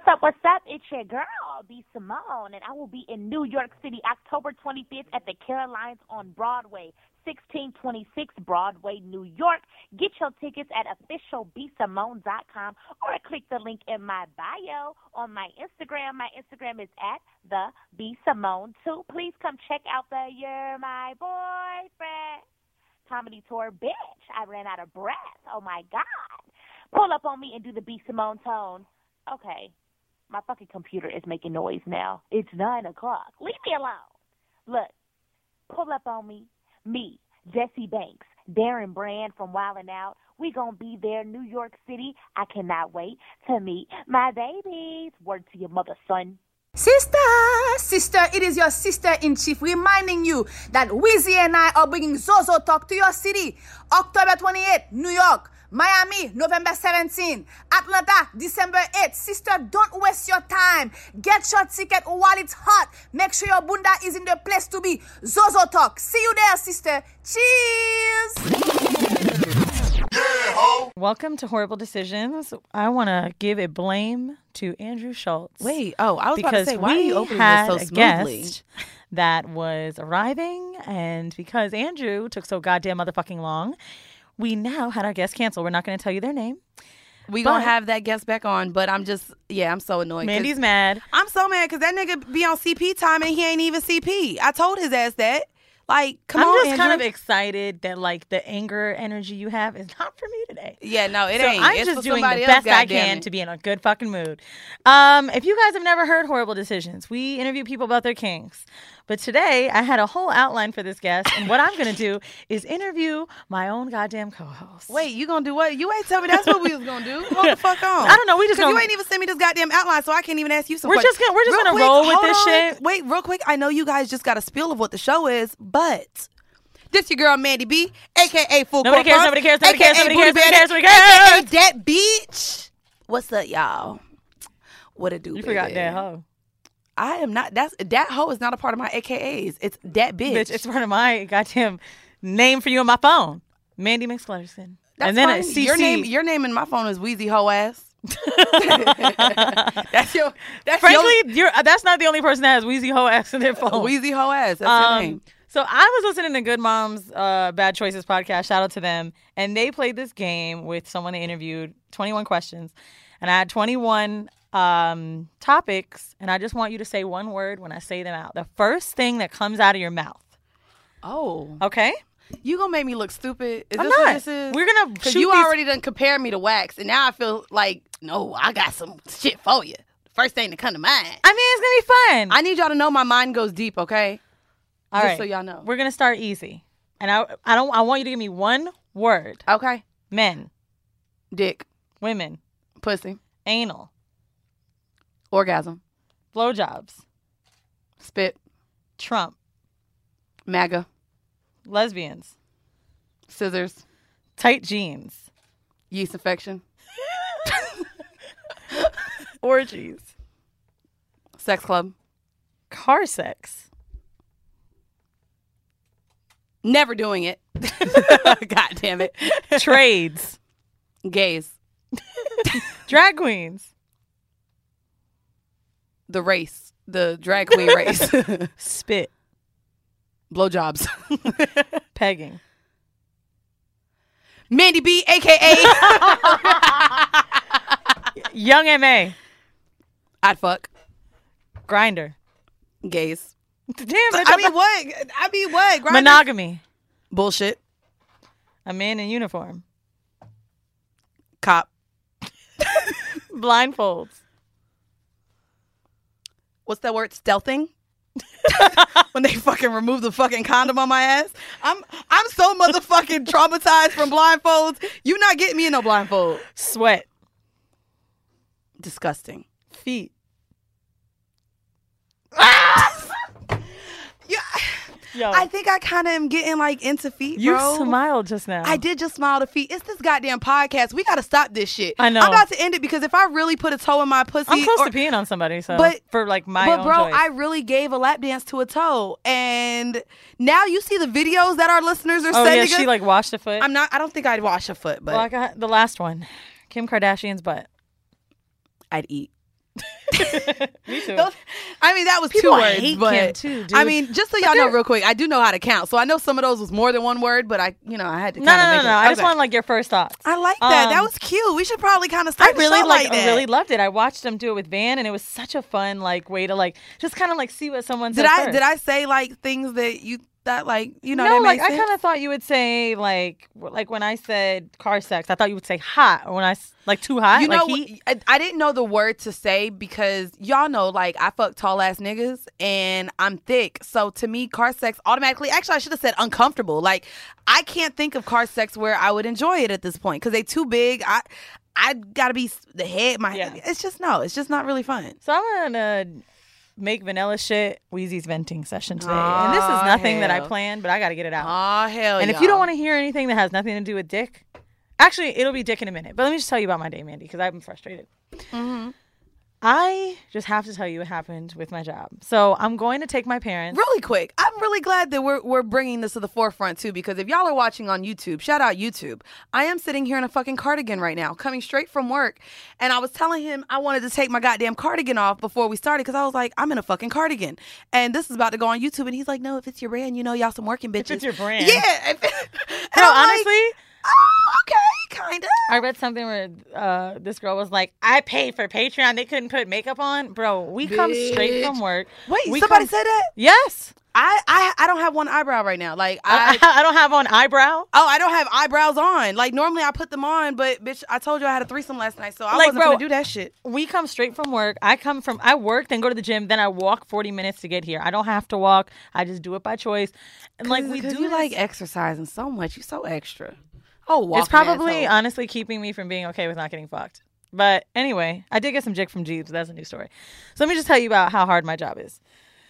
up? What's up? It's your girl, B. Simone, and I will be in New York City October 25th at the Carolines on Broadway, 1626 Broadway, New York. Get your tickets at officialbsimone.com or click the link in my bio on my Instagram. My Instagram is at the B Simone 2. Please come check out the You're My Boyfriend comedy tour. Bitch, I ran out of breath. Oh my God. Pull up on me and do the B Simone tone. Okay, my fucking computer is making noise now. It's 9 o'clock. Leave me alone. Look, pull up on me. Me, Jesse Banks, Darren Brand from Wildin' Out. We gonna be there, New York City. I cannot wait to meet my babies. Word to your mother, son. Sister, it is your sister-in-chief reminding you that Weezy and I are bringing Zozo Talk to your city. October 28th, New York. Miami, November 17th. Atlanta, December 8th. Sister, don't waste your time. Get your ticket while it's hot. Make sure your bunda is in the place to be. Zozo Talk. See you there, sister. Cheers. Welcome to Horrible Decisions. I want to give a blame to Andrew Schultz. Wait, I was about to say, why are you opening this so smoothly? Guest that was arriving, and because Andrew took so goddamn motherfucking long, we now had our guest cancel. We're not going to tell you their name. We going to have that guest back on, but I'm so annoyed. Mandy's mad. I'm so mad because that nigga be on CP time and he ain't even CP. I told his ass that. Like, come on, I'm just Andrew. kind of excited that, like, the anger energy you have is not for me today. Yeah, no, it ain't. I'm it's just for doing the somebody best else, I can to be in a good fucking mood. If you guys have never heard Horrible Decisions, we interview people about their kinks. But today, I had a whole outline for this guest, and what I'm going to do is interview my own goddamn co-host. Wait, you going to do what? You ain't tell me that's what we was going to do. Hold the fuck on. I don't know. We just Because you ain't even send me this goddamn outline, so I can't even ask you some We're questions. just going to roll with this shit. Wait, real quick. I know you guys just got a spiel of what the show is, but... This your girl, Mandy B, a.k.a. Full Nobody cares, nobody cares, nobody cares, nobody cares, nobody cares, nobody a.k.a. that bitch. What's up, y'all? What it do, You baby? forgot that hoe. I am not. That hoe is not a part of my AKAs. It's that bitch. Bitch, it's part of my goddamn name for you on my phone. Mandy McSlurson. That's and then fine. it's CC. Your name in my phone is Wheezy Hoe Ass. That's Frankly, that's not the only person that has Wheezy Hoe Ass in their phone. Wheezy Hoe Ass. That's your name. So I was listening to Good Moms Bad Choices podcast. Shout out to them. And they played this game with someone they interviewed, 21 questions. And I had 21 topics. And I just want you to say one word when I say them out. The first thing that comes out of your mouth. Oh. Okay? You gonna make me look stupid? Is I'm this not. what this is? We're going to shoot you these... already done compared me to Wax. And now I feel like, no, I got some shit for you. First thing to come to mind. I mean, it's going to be fun. I need y'all to know my mind goes deep, okay? All Just right. so y'all know. We're gonna start easy, and I want you to give me one word. Okay. Men, Dick, women, pussy, anal, orgasm, blowjobs, spit, Trump, MAGA, lesbians, scissors, tight jeans, yeast infection, orgies, sex club, car sex, never doing it. God damn it. trades, Gays, drag queens, the race, the drag queen race, spit, blowjobs, pegging, Mandy B, aka young MA, I'd fuck, grinder, gays. damn, bitch, I mean what? Grindr? monogamy, Bullshit. a man in uniform, Cop. blindfolds, What's that word? Stealthing? When they fucking remove the fucking condom on my ass. I'm so motherfucking traumatized from blindfolds. You not getting me in no blindfold. sweat, Disgusting. feet. Yeah. Yo, I think I kind of am getting like into feet, you bro. smiled just now. I did just smile to feet. It's this goddamn podcast. We got to stop this shit. I know. I'm about to end it because if I really put a toe in my pussy. I'm close to peeing on somebody, so for like my But own bro, choice. I really gave a lap dance to a toe. And now you see the videos that our listeners are Oh yeah, sending she us. like washed a foot. I don't think I'd wash a foot, but Well, I got the last one. Kim Kardashian's butt. I'd eat. Me too. I mean, that was People 2 words, hate but Kim too, dude. I mean, just so y'all know real quick, I do know how to count. So I know some of those was more than 1 word, but I had to No. make it. I just want like your first thoughts. I like that. That was cute. We should probably kind of start the show like that. I really loved it. I watched them do it with Van, and it was such a fun like way to like just kind of like see what someone said first. Did I say like things that you that like No, that like made sense? I kind of thought you would say like when I said car sex, I thought you would say hot, or when I like too hot. You know, like heat. I didn't know the word to say because y'all know, like, I fuck tall ass niggas and I'm thick. So to me, car sex automatically, actually, I should have said uncomfortable. Like, I can't think of car sex where I would enjoy it at this point because they too big. I gotta be the head. It's just not really fun. So I'm gonna make vanilla shit Wheezy's venting session today, and this is nothing that I planned, but I gotta get it out. Oh hell! And if you don't want to hear anything that has nothing to do with dick, actually, it'll be dick in a minute. But let me just tell you about my day, Mandy, because I'm frustrated. Mm-hmm. I just have to tell you what happened with my job. So I'm going to take my parents. Really quick, I'm really glad that we're bringing this to the forefront too, because if y'all are watching on YouTube, shout out YouTube. I am sitting here in a fucking cardigan right now, coming straight from work, and I was telling him I wanted to take my goddamn cardigan off before we started because I was like, I'm in a fucking cardigan, and this is about to go on YouTube, and he's like, no, if it's your brand, y'all some working bitches. If it's your brand, yeah. No, honestly. Like, oh, okay, kind of. I read something where this girl was like, I paid for Patreon. They couldn't put makeup on. Bro, we come straight from work. Wait, somebody said that? Yes. I don't have one eyebrow right now. Like I don't have on eyebrow. Oh, I don't have eyebrows on. Like normally I put them on, but bitch, I told you I had a threesome last night, so I wasn't gonna do that shit. We come straight from work. I work, then go to the gym, then I walk 40 minutes to get here. I don't have to walk. I just do it by choice. And like we do you like exercising so much. You so extra. Oh, it's probably honestly keeping me from being okay with not getting fucked. But anyway, I did get some jig from Jeeves. That's a new story. So let me just tell you about how hard my job is.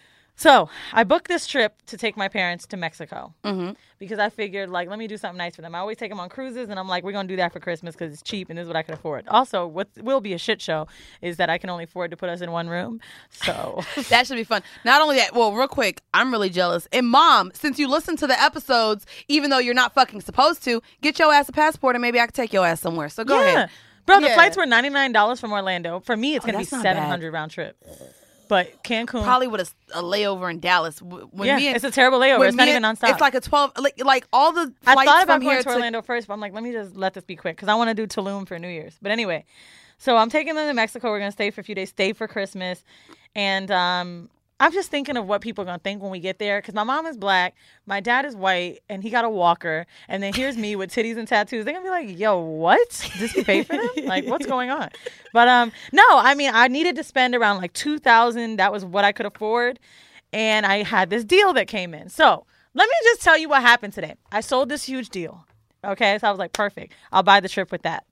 So I booked this trip to take my parents to Mexico because I figured, like, let me do something nice for them. I always take them on cruises, and I'm like, we're going to do that for Christmas because it's cheap and this is what I can afford. Also, what will be a shit show is that I can only afford to put us in one room. So that should be fun. Not only that, well, real quick, I'm really jealous. And Mom, since you listen to the episodes, even though you're not fucking supposed to, get your ass a passport and maybe I can take your ass somewhere. So go ahead. Bro, the flights were $99 from Orlando. For me, it's going to be $700 round trip. But Cancun probably with a layover in Dallas. It's a terrible layover. It's not even nonstop. It's like a 12, like all the flights I thought about from going here to Orlando first, but I'm like, let me just let this be quick because I want to do Tulum for New Year's. But anyway, so I'm taking them to Mexico. We're going to stay for a few days, stay for Christmas. And I'm just thinking of what people are going to think when we get there because my mom is black, my dad is white, and he got a walker. And then here's me with titties and tattoos. They're going to be like, yo, what? Did you pay for them? Like, what's going on? But no, I mean, I needed to spend around like $2,000. That was what I could afford. And I had this deal that came in. So let me just tell you what happened today. I sold this huge deal. Okay, so I was like, perfect. I'll buy the trip with that.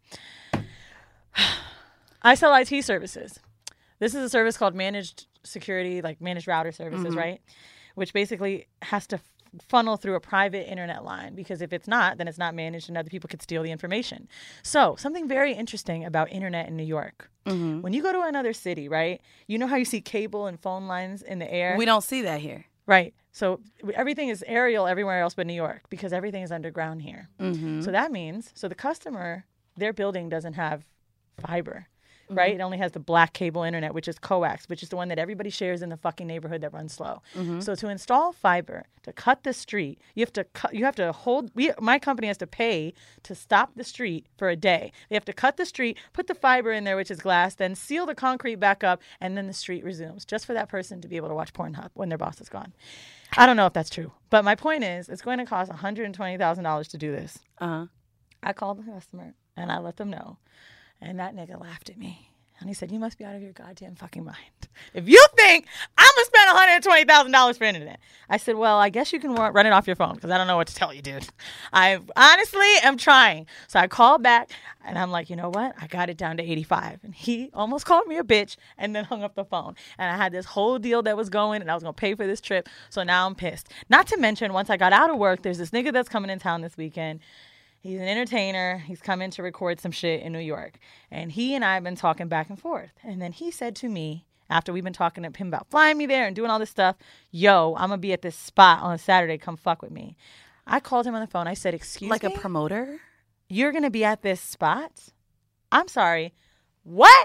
I sell IT services. This is a service called Managed Security, like Managed Router Services, right? Which basically has to funnel through a private internet line because if it's not, then it's not managed and other people could steal the information. So something very interesting about internet in New York. When you go to another city, right, you know how you see cable and phone lines in the air? We don't see that here. Right. So everything is aerial everywhere else but New York because everything is underground here. So that means, so the customer, their building doesn't have fiber. Right? It only has the black cable internet, which is coax, which is the one that everybody shares in the fucking neighborhood that runs slow. So to install fiber, to cut the street, you have to hold, my company has to pay to stop the street for a day. They have to cut the street, put the fiber in there, which is glass, then seal the concrete back up, and then the street resumes, just for that person to be able to watch Pornhub when their boss is gone. I don't know if that's true. But my point is, it's going to cost $120,000 to do this. I called the customer, and I let them know. And that nigga laughed at me. And he said, you must be out of your goddamn fucking mind. If you think I'm going to spend $120,000 for internet. I said, well, I guess you can run it off your phone because I don't know what to tell you, dude. I honestly am trying. So I called back and I'm like, you know what? I got it down to 85. And he almost called me a bitch and then hung up the phone. And I had this whole deal that was going and I was going to pay for this trip. So now I'm pissed. Not to mention, once I got out of work, there's this nigga that's coming in town this weekend. He's an entertainer. He's coming to record some shit in New York. And he and I have been talking back and forth. And then he said to me, after we've been talking to him about flying me there and doing all this stuff, yo, I'm going to be at this spot on a Saturday. Come fuck with me. I called him on the phone. I said, excuse me? Like a promoter? You're going to be at this spot? I'm sorry. What?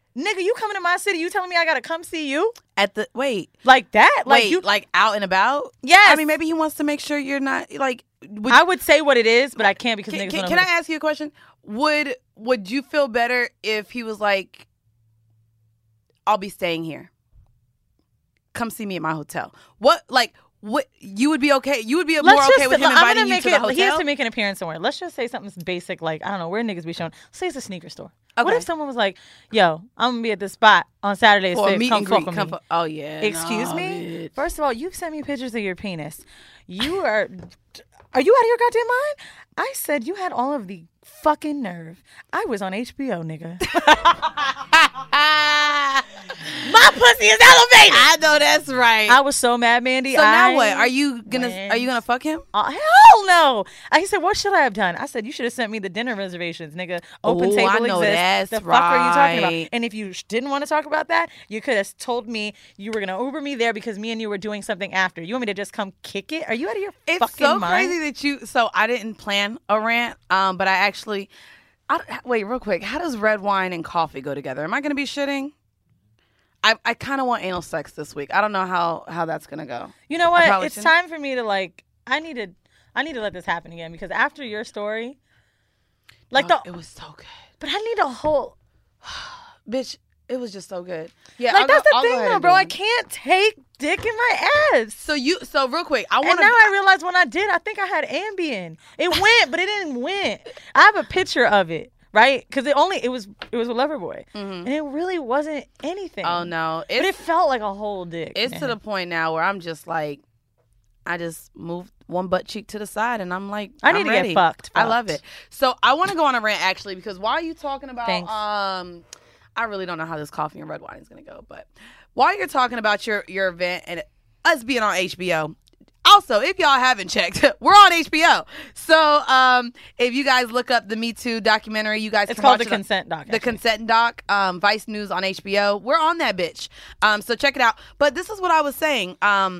Nigga, you coming to my city, you telling me I gotta come see you? Like that? Like out and about? Yes. I mean, maybe he wants to make sure you're not like. I would say what it is, but I can't because niggas don't know. Can I ask you a question? Would you feel better if he was like, I'll be staying here. Come see me at my hotel. What you would be okay? You would be more okay with him inviting you to the hotel? He has to make an appearance somewhere. Let's just say something basic like, I don't know, where niggas be showing. Say it's a sneaker store. Okay. What if someone was like, yo, I'm going to be at this spot on Saturday at 6. Come fuck with me. Oh, yeah. Excuse me? Bitch. First of all, you've sent me pictures of your penis. You are you out of your goddamn mind? I said you had all of the fucking nerve. I was on HBO, nigga. My pussy is elevated. I know that's right. I was so mad, Mandy. So now what? Are you gonna fuck him? Hell no. He said, what should I have done? I said, you should have sent me the dinner reservations, nigga. Open table I know exists. That's the fuck right. are you talking about? And if you didn't want to talk about that, you could have told me you were gonna Uber me there because me and you were doing something after. You want me to just come kick it? Are you out of your fucking mind? It's so crazy that you. So I didn't plan a rant, but I actually. Wait, real quick. How does red wine and coffee go together? Am I gonna be shitting? I kind of want anal sex this week. I don't know how that's gonna go. You know what? It's time for me to like. I need to let this happen again because after your story, like it was so good. But I need a whole. Bitch, it was just so good. Yeah, like that's the thing though, bro. I can't take dick in my ass. So real quick, and now I realized when I did, I think I had Ambien. It went, but it didn't win. I have a picture of it. Right? Because it was a Loverboy. And it really wasn't anything. Oh, no. But it felt like a whole dick. It's to the point now where I'm just like, I just moved one butt cheek to the side and I'm like, I need to get fucked. I love it. So I want to go on a rant actually because while you talking about, I really don't know how this coffee and red wine is going to go. But while you're talking about your event and us being on HBO, also, if y'all haven't checked, we're on HBO. So if you guys look up the Me Too documentary, you guys it's can called watch The Consent Doc. The Consent Doc, Vice News on HBO. We're on that bitch. So check it out. But this is what I was saying.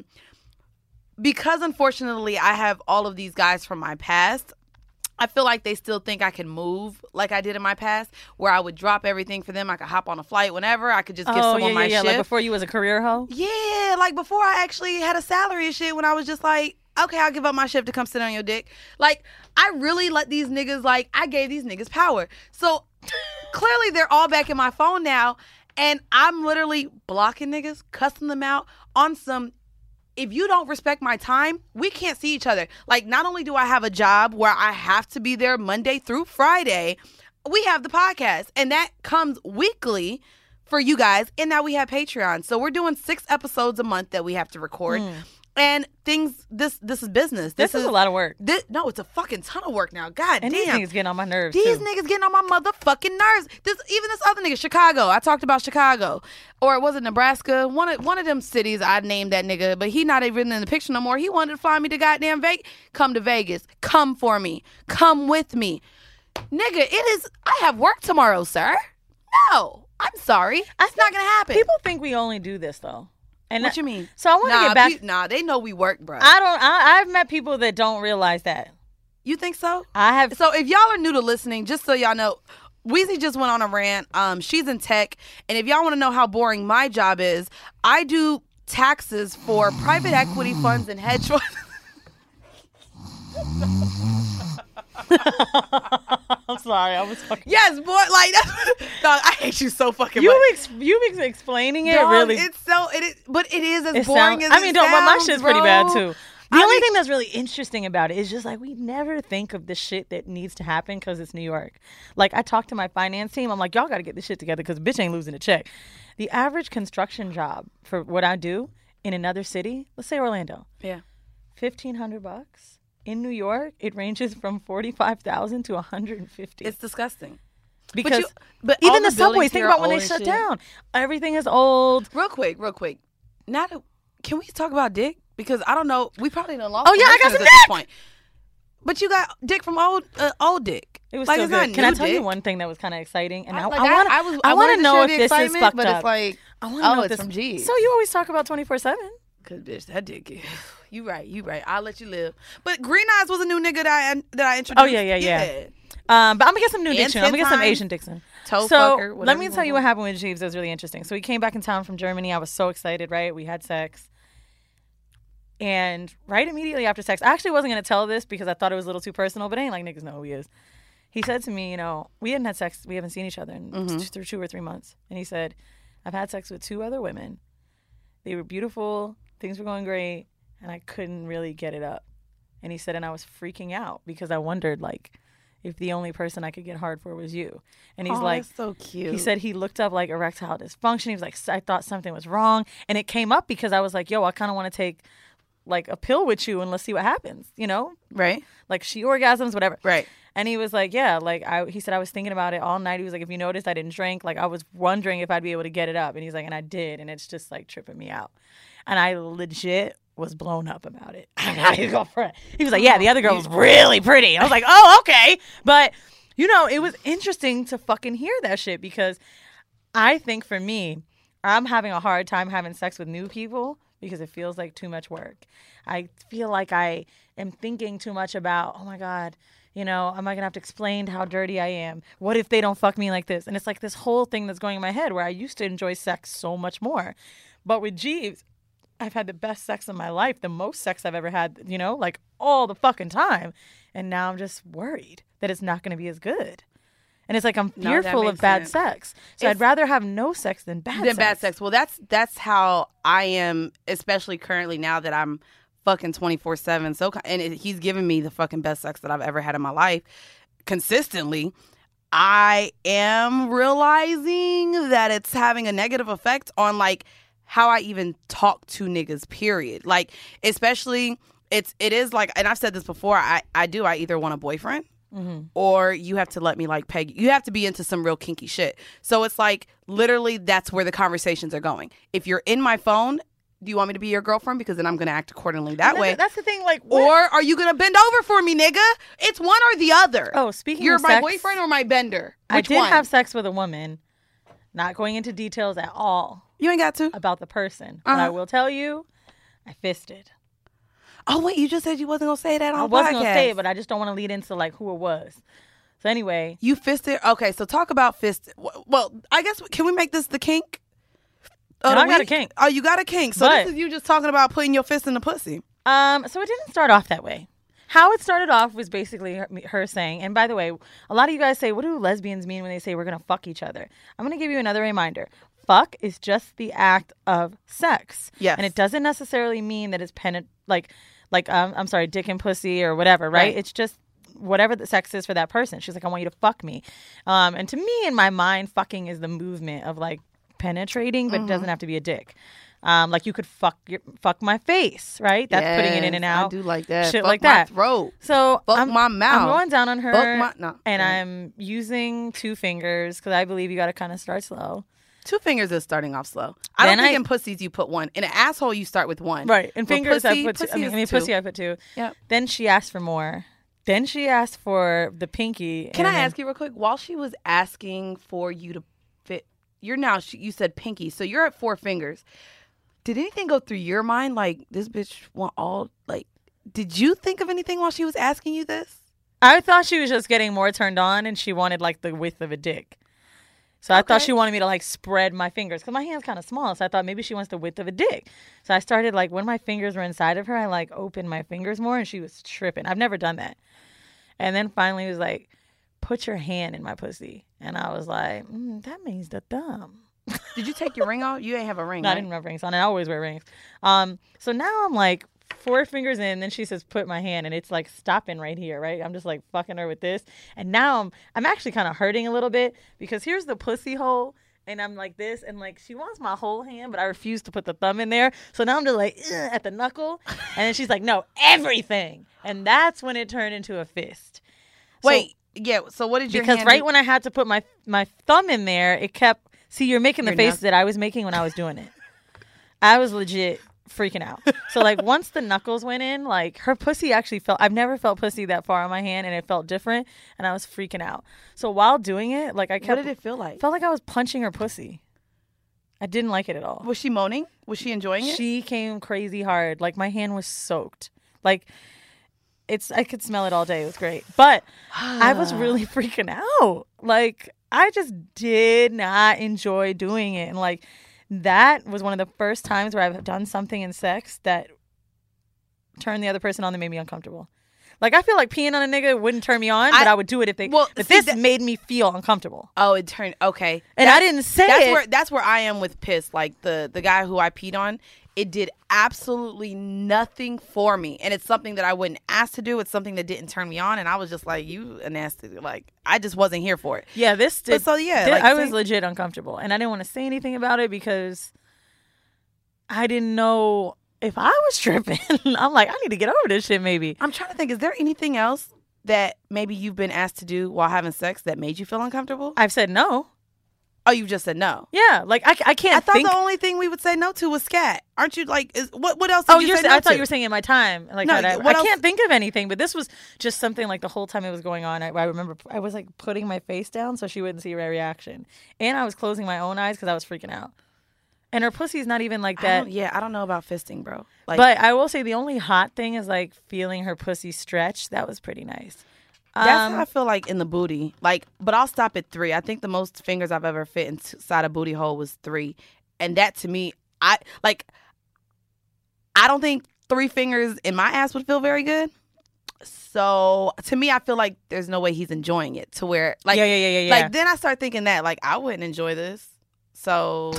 Because unfortunately I have all of these guys from my past, I feel like they still think I can move like I did in my past, where I would drop everything for them. I could hop on a flight whenever. I could just give someone my shift. Like before you was a career hoe? Yeah, like before I actually had a salary and shit when I was just like, okay, I'll give up my shift to come sit on your dick. Like, I really let these niggas, like, I gave these niggas power. So clearly they're all back in my phone now, and I'm literally blocking niggas, cussing them out on some... If you don't respect my time, we can't see each other. Like, not only do I have a job where I have to be there Monday through Friday, we have the podcast. And that comes weekly for you guys. And now we have Patreon. So we're doing 6 episodes a month that we have to record. And things, this is business. This is a lot of work. No, it's a fucking ton of work now. God and damn. These niggas getting on my nerves, These niggas getting on my motherfucking nerves. Even this other nigga, Chicago. I talked about Chicago. Or was it Nebraska? One of them cities, I named that nigga. But he not even in the picture no more. He wanted to fly me to goddamn Vegas. Come to Vegas. Come for me. Come with me. Nigga, I have work tomorrow, sir. No. I'm sorry. That's not going to happen. People think we only do this, though. And what you mean? So I want to get back. They know we work, bro. I've met people that don't realize that. You think so? I have. So if y'all are new to listening, just so y'all know, Weezy just went on a rant. She's in tech. And if y'all want to know how boring my job is, I do taxes for private equity funds and hedge funds. I'm sorry, I was fucking. Yes, boy. Like, dog, I hate you so fucking much. You explaining it dog, really. But it is as boring as it sounds, but my shit's bro. pretty bad too. The only thing that's really interesting about it is just like we never think of the shit that needs to happen because it's New York. Like I talked to my finance team. I'm like, y'all got to get this shit together because bitch ain't losing a check. The average construction job for what I do in another city, let's say Orlando, $1,500. In New York, it ranges from $45,000 to $150,000. It's disgusting. Because but even the subways, think about when they shut down. Everything is old. Real quick. Can we talk about dick? Because I don't know. We probably done lost. Oh yeah, I got some dick. This point. But you got dick from old dick. It was like, still it's good. Not Can I tell dick. you one thing that was kind of exciting? And I want to know if this is fucked but up. It's like, I want to know if this from G. So you always talk about 24/7. Cause bitch, that dick. You right. I'll let you live. But Green Eyes was a new nigga that I introduced. Oh yeah. But I'm gonna get some new diction. I'm gonna get some 10 Asian diction. Toe So fucker, let whatever me you tell you want. what happened with Jeeves. It was really interesting. So he came back in town from Germany. I was so excited, right? We had sex. And right immediately after sex, I actually wasn't going to tell this because I thought it was a little too personal, but it ain't like niggas know who he is. He said to me, you know, we hadn't had sex. We haven't seen each other in through 2 or 3 months. And he said, I've had sex with 2 other women. They were beautiful. Things were going great. And I couldn't really get it up. And he said, and I was freaking out because I wondered, like, if the only person I could get hard for was you. And he's like, that's so cute. he said he looked up like erectile dysfunction. He was like, I thought something was wrong. And it came up because I was like, yo, I kind of want to take like a pill with you and let's see what happens, you know? Right. Like she orgasms, whatever. Right. And he was like, yeah, like he said, I was thinking about it all night. He was like, if you noticed, I didn't drink. Like I was wondering if I'd be able to get it up. And he's like, and I did. And it's just like tripping me out. And I legit was blown up about it. I'm not your girlfriend. He was like, yeah, the other girl was really pretty. I was like, oh, okay. But, you know, it was interesting to fucking hear that shit because I think for me, I'm having a hard time having sex with new people because it feels like too much work. I feel like I am thinking too much about, oh my God, you know, am I going to have to explain how dirty I am? What if they don't fuck me like this? And it's like this whole thing that's going in my head where I used to enjoy sex so much more. But with Jeeves, I've had the best sex of my life, the most sex I've ever had, you know, like all the fucking time. And now I'm just worried that it's not going to be as good. And it's like I'm fearful of bad sex. So I'd rather have no sex than bad sex. Well, that's how I am, especially currently now that I'm fucking 24/7. So, and he's given me the fucking best sex that I've ever had in my life consistently. I am realizing that it's having a negative effect on like how I even talk to niggas, period. Like, especially, it is like, and I've said this before, I either want a boyfriend or you have to let me like peg. You have to be into some real kinky shit. So it's like, literally, that's where the conversations are going. If you're in my phone, do you want me to be your girlfriend? Because then I'm going to act accordingly that way. That's the thing, like, what? Or are you going to bend over for me, nigga? It's one or the other. Oh, speaking You're of my sex, boyfriend or my bender? I Which did one? have sex with a woman, not going into details at all You ain't got to. about the person. But I will tell you, I fisted. Oh, wait, you just said you wasn't going to say that on I the wasn't going to podcast. say it, but I just don't want to lead into, like, who it was. So anyway. You fisted? Okay, so talk about fist. Well, I guess, can we make this the kink? No, I got a kink. Oh, you got a kink. So But- this is you just talking about putting your fist in the pussy. So it didn't start off that way. How it started off was basically her saying, and by the way, a lot of you guys say, what do lesbians mean when they say we're going to fuck each other? I'm going to give you another reminder. Fuck is just the act of sex. Yes. And it doesn't necessarily mean that it's I'm sorry, dick and pussy or whatever, right? It's just whatever the sex is for that person. She's like, I want you to fuck me. And to me, in my mind, fucking is the movement of like penetrating, but it doesn't have to be a dick. Like you could fuck my face, right? That's putting it in and out. I do like that. Shit fuck like my that. throat. So Fuck my mouth. I'm going down on her, Fuck my and I'm using 2 fingers because I believe you got to kind of start slow. 2 fingers is starting off slow. I don't Then think in pussies you put 1. In an asshole you start with 1. Right. In But fingers, pussy, I put 2. pussy is 2. Pussy, I put 2. Yep. Then she asked for more. Then she asked for the pinky. Can I ask you real quick? While she was asking for you to fit, you said pinky, so you're at 4 fingers. Did anything go through your mind? Like, this bitch want all, like, did you think of anything while she was asking you this? I thought she was just getting more turned on and she wanted like the width of a dick. So I thought she wanted me to like spread my fingers because my hand's kind of small. So I thought maybe she wants the width of a dick. So I started like when my fingers were inside of her, I like opened my fingers more and she was tripping. I've never done that. And then finally it was like, put your hand in my pussy. And I was like, that means the thumb. Did you take your ring off? You ain't have a ring, No, right? I didn't have rings on. I always wear rings. So now I'm like 4 fingers in. Then she says, put my hand. And it's like stopping right here, right? I'm just like fucking her with this. And now I'm actually kind of hurting a little bit because here's the pussy hole. And I'm like this. And like she wants my whole hand, but I refuse to put the thumb in there. So now I'm just like at the knuckle. And then she's like, no, everything. And that's when it turned into a fist. Wait, yeah. So what did your Because hand right do? when I had to put my thumb in there, it kept. See, you're making the face that I was making when I was doing it. I was legit freaking out. So, like, once the knuckles went in, like, her pussy actually felt... I've never felt pussy that far on my hand, and it felt different, and I was freaking out. So, while doing it, like, I kept... What did it feel like? Felt like I was punching her pussy. I didn't like it at all. Was she moaning? Was she enjoying it? She came crazy hard. Like, my hand was soaked. Like, I could smell it all day. It was great. But I was really freaking out. Like, I just did not enjoy doing it. And like, that was one of the first times where I've done something in sex that turned the other person on that made me uncomfortable. Like, I feel like peeing on a nigga wouldn't turn me on, but I would do it if they. But this made me feel uncomfortable. Oh, it turned okay. And I didn't say it. That's where I am with piss. Like the guy who I peed on, it did absolutely nothing for me, and it's something that I wouldn't ask to do. It's something that didn't turn me on, and I was just like, "You a nasty." Like, I just wasn't here for it. Yeah, this did. But so yeah, like, I was legit uncomfortable, and I didn't want to say anything about it because I didn't know if I was tripping. I'm like, I need to get over this shit. Maybe. I'm trying to think. Is there anything else that maybe you've been asked to do while having sex that made you feel uncomfortable? I've said no. Oh, you just said no. Yeah, like I can't. I thought the only thing we would say no to was scat. Aren't you like? What else? Did you say no I thought to? you were saying in my time. Like, no, I can't think of anything. But this was just something like the whole time it was going on. I remember I was like putting my face down so she wouldn't see my reaction, and I was closing my own eyes because I was freaking out. And her pussy's not even like that. I don't know about fisting, bro. Like, but I will say the only hot thing is like feeling her pussy stretch. That was pretty nice. That's how I feel like in the booty. Like, but I'll stop at 3. I think the most fingers I've ever fit inside a booty hole was 3. And that to me, I don't think 3 fingers in my ass would feel very good. So to me, I feel like there's no way he's enjoying it to where like, yeah. Like then I start thinking that like I wouldn't enjoy this. So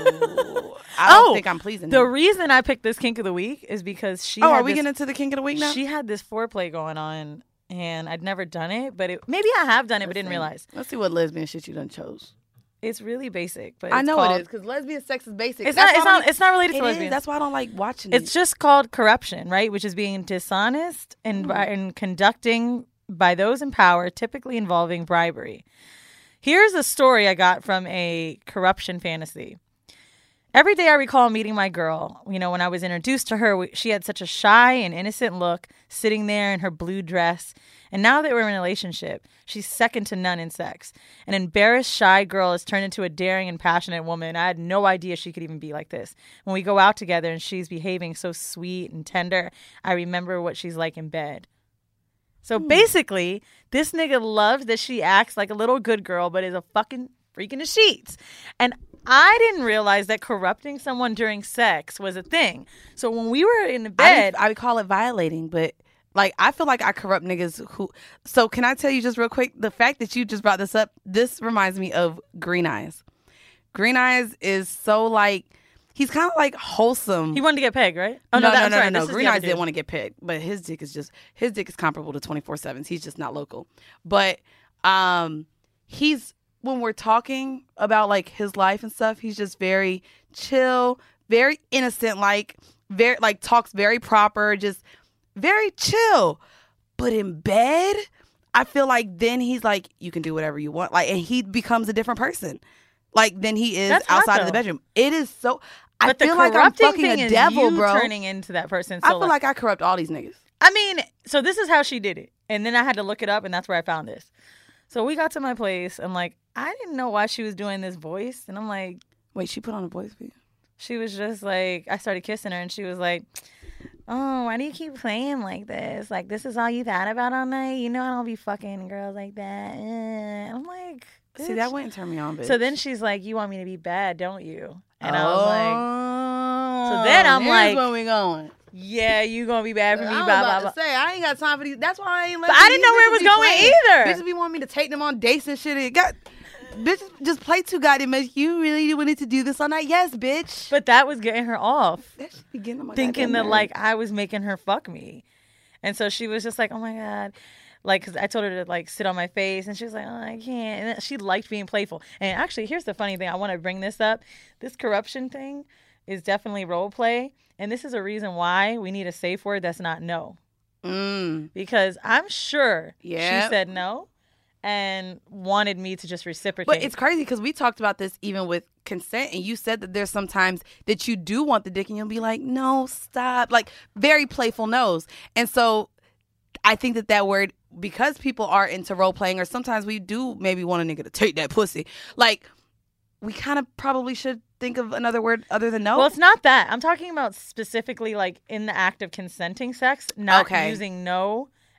I don't think I'm pleasing the him. reason I picked this kink of the week is because she. Are we getting into the kink of the week now? She had this foreplay going on, and I'd never done it, but maybe I have done it, but didn't realize. Let's see what lesbian shit you done chose. It's really basic, but I know it is because lesbian sex is basic. It's not related to lesbians. That's why I don't like watching it. It's just called corruption, right? Which is being dishonest and conducting by those in power, typically involving bribery. Here's a story I got from a corruption fantasy. Every day I recall meeting my girl. You know, when I was introduced to her, she had such a shy and innocent look, sitting there in her blue dress. And now that we're in a relationship, she's second to none in sex. An embarrassed, shy girl has turned into a daring and passionate woman. I had no idea she could even be like this. When we go out together and she's behaving so sweet and tender, I remember what she's like in bed. So basically, this nigga loves that she acts like a little good girl, but is a fucking freak in the sheets. And I didn't realize that corrupting someone during sex was a thing. So when we were in the bed, I would call it violating, but like I feel like I corrupt niggas who. So can I tell you just real quick? The fact that you just brought this up, this reminds me of Green Eyes. Green Eyes is so like. He's kind of like wholesome. He wanted to get pegged, right? Oh, no. Green Eyes didn't want to get pegged, but his dick is comparable to 24/7s. He's just not local. But he's, when we're talking about like his life and stuff, he's just very chill, very innocent, like very like talks very proper, just very chill. But in bed, I feel like then he's like, you can do whatever you want, like, and he becomes a different person, like than he is outside of the bedroom. It is so. I feel like I'm fucking a devil, bro. Turning into that person. So I feel like I corrupt all these niggas. I mean, so this is how she did it. And then I had to look it up, and that's where I found this. So we got to my place, and like, I didn't know why she was doing this voice. And I'm like, wait, she put on a voice for you? She was just like, I started kissing her, and she was like, oh, why do you keep playing like this? Like, this is all you thought about all night? You know I don't be fucking girls like that. And I'm like, bitch. See, that wouldn't turn me on, bitch. So then she's like, you want me to be bad, don't you? And I was like, so then I'm like, where we going? Yeah, you gonna be bad for me, blah, blah, blah. Say, I ain't got time for these. That's why I ain't But I didn't know where it was going either. Bitches be wanting me to take them on dates and shit. Bitch, just play too goddamn much. You really wanted to do this all night? Yes, bitch. But that was getting her off. That should be getting on my thinking that nerve. like I was making her fuck me. And so she was just like, oh my God. Like, because I told her to like sit on my face, and she was like, oh, I can't. And she liked being playful. And actually, here's the funny thing. I want to bring this up. This corruption thing is definitely role play. And this is a reason why we need a safe word that's not no. Because I'm sure she said no and wanted me to just reciprocate. But it's crazy because we talked about this even with consent, and you said that there's sometimes that you do want the dick and you'll be like, no, stop. Like, very playful no's. And so I think that word, because people are into role playing, or sometimes we do maybe want a nigga to take that pussy, like, we kind of probably should think of another word other than no. Well, it's not that. I'm talking about specifically like in the act of consenting sex, not using no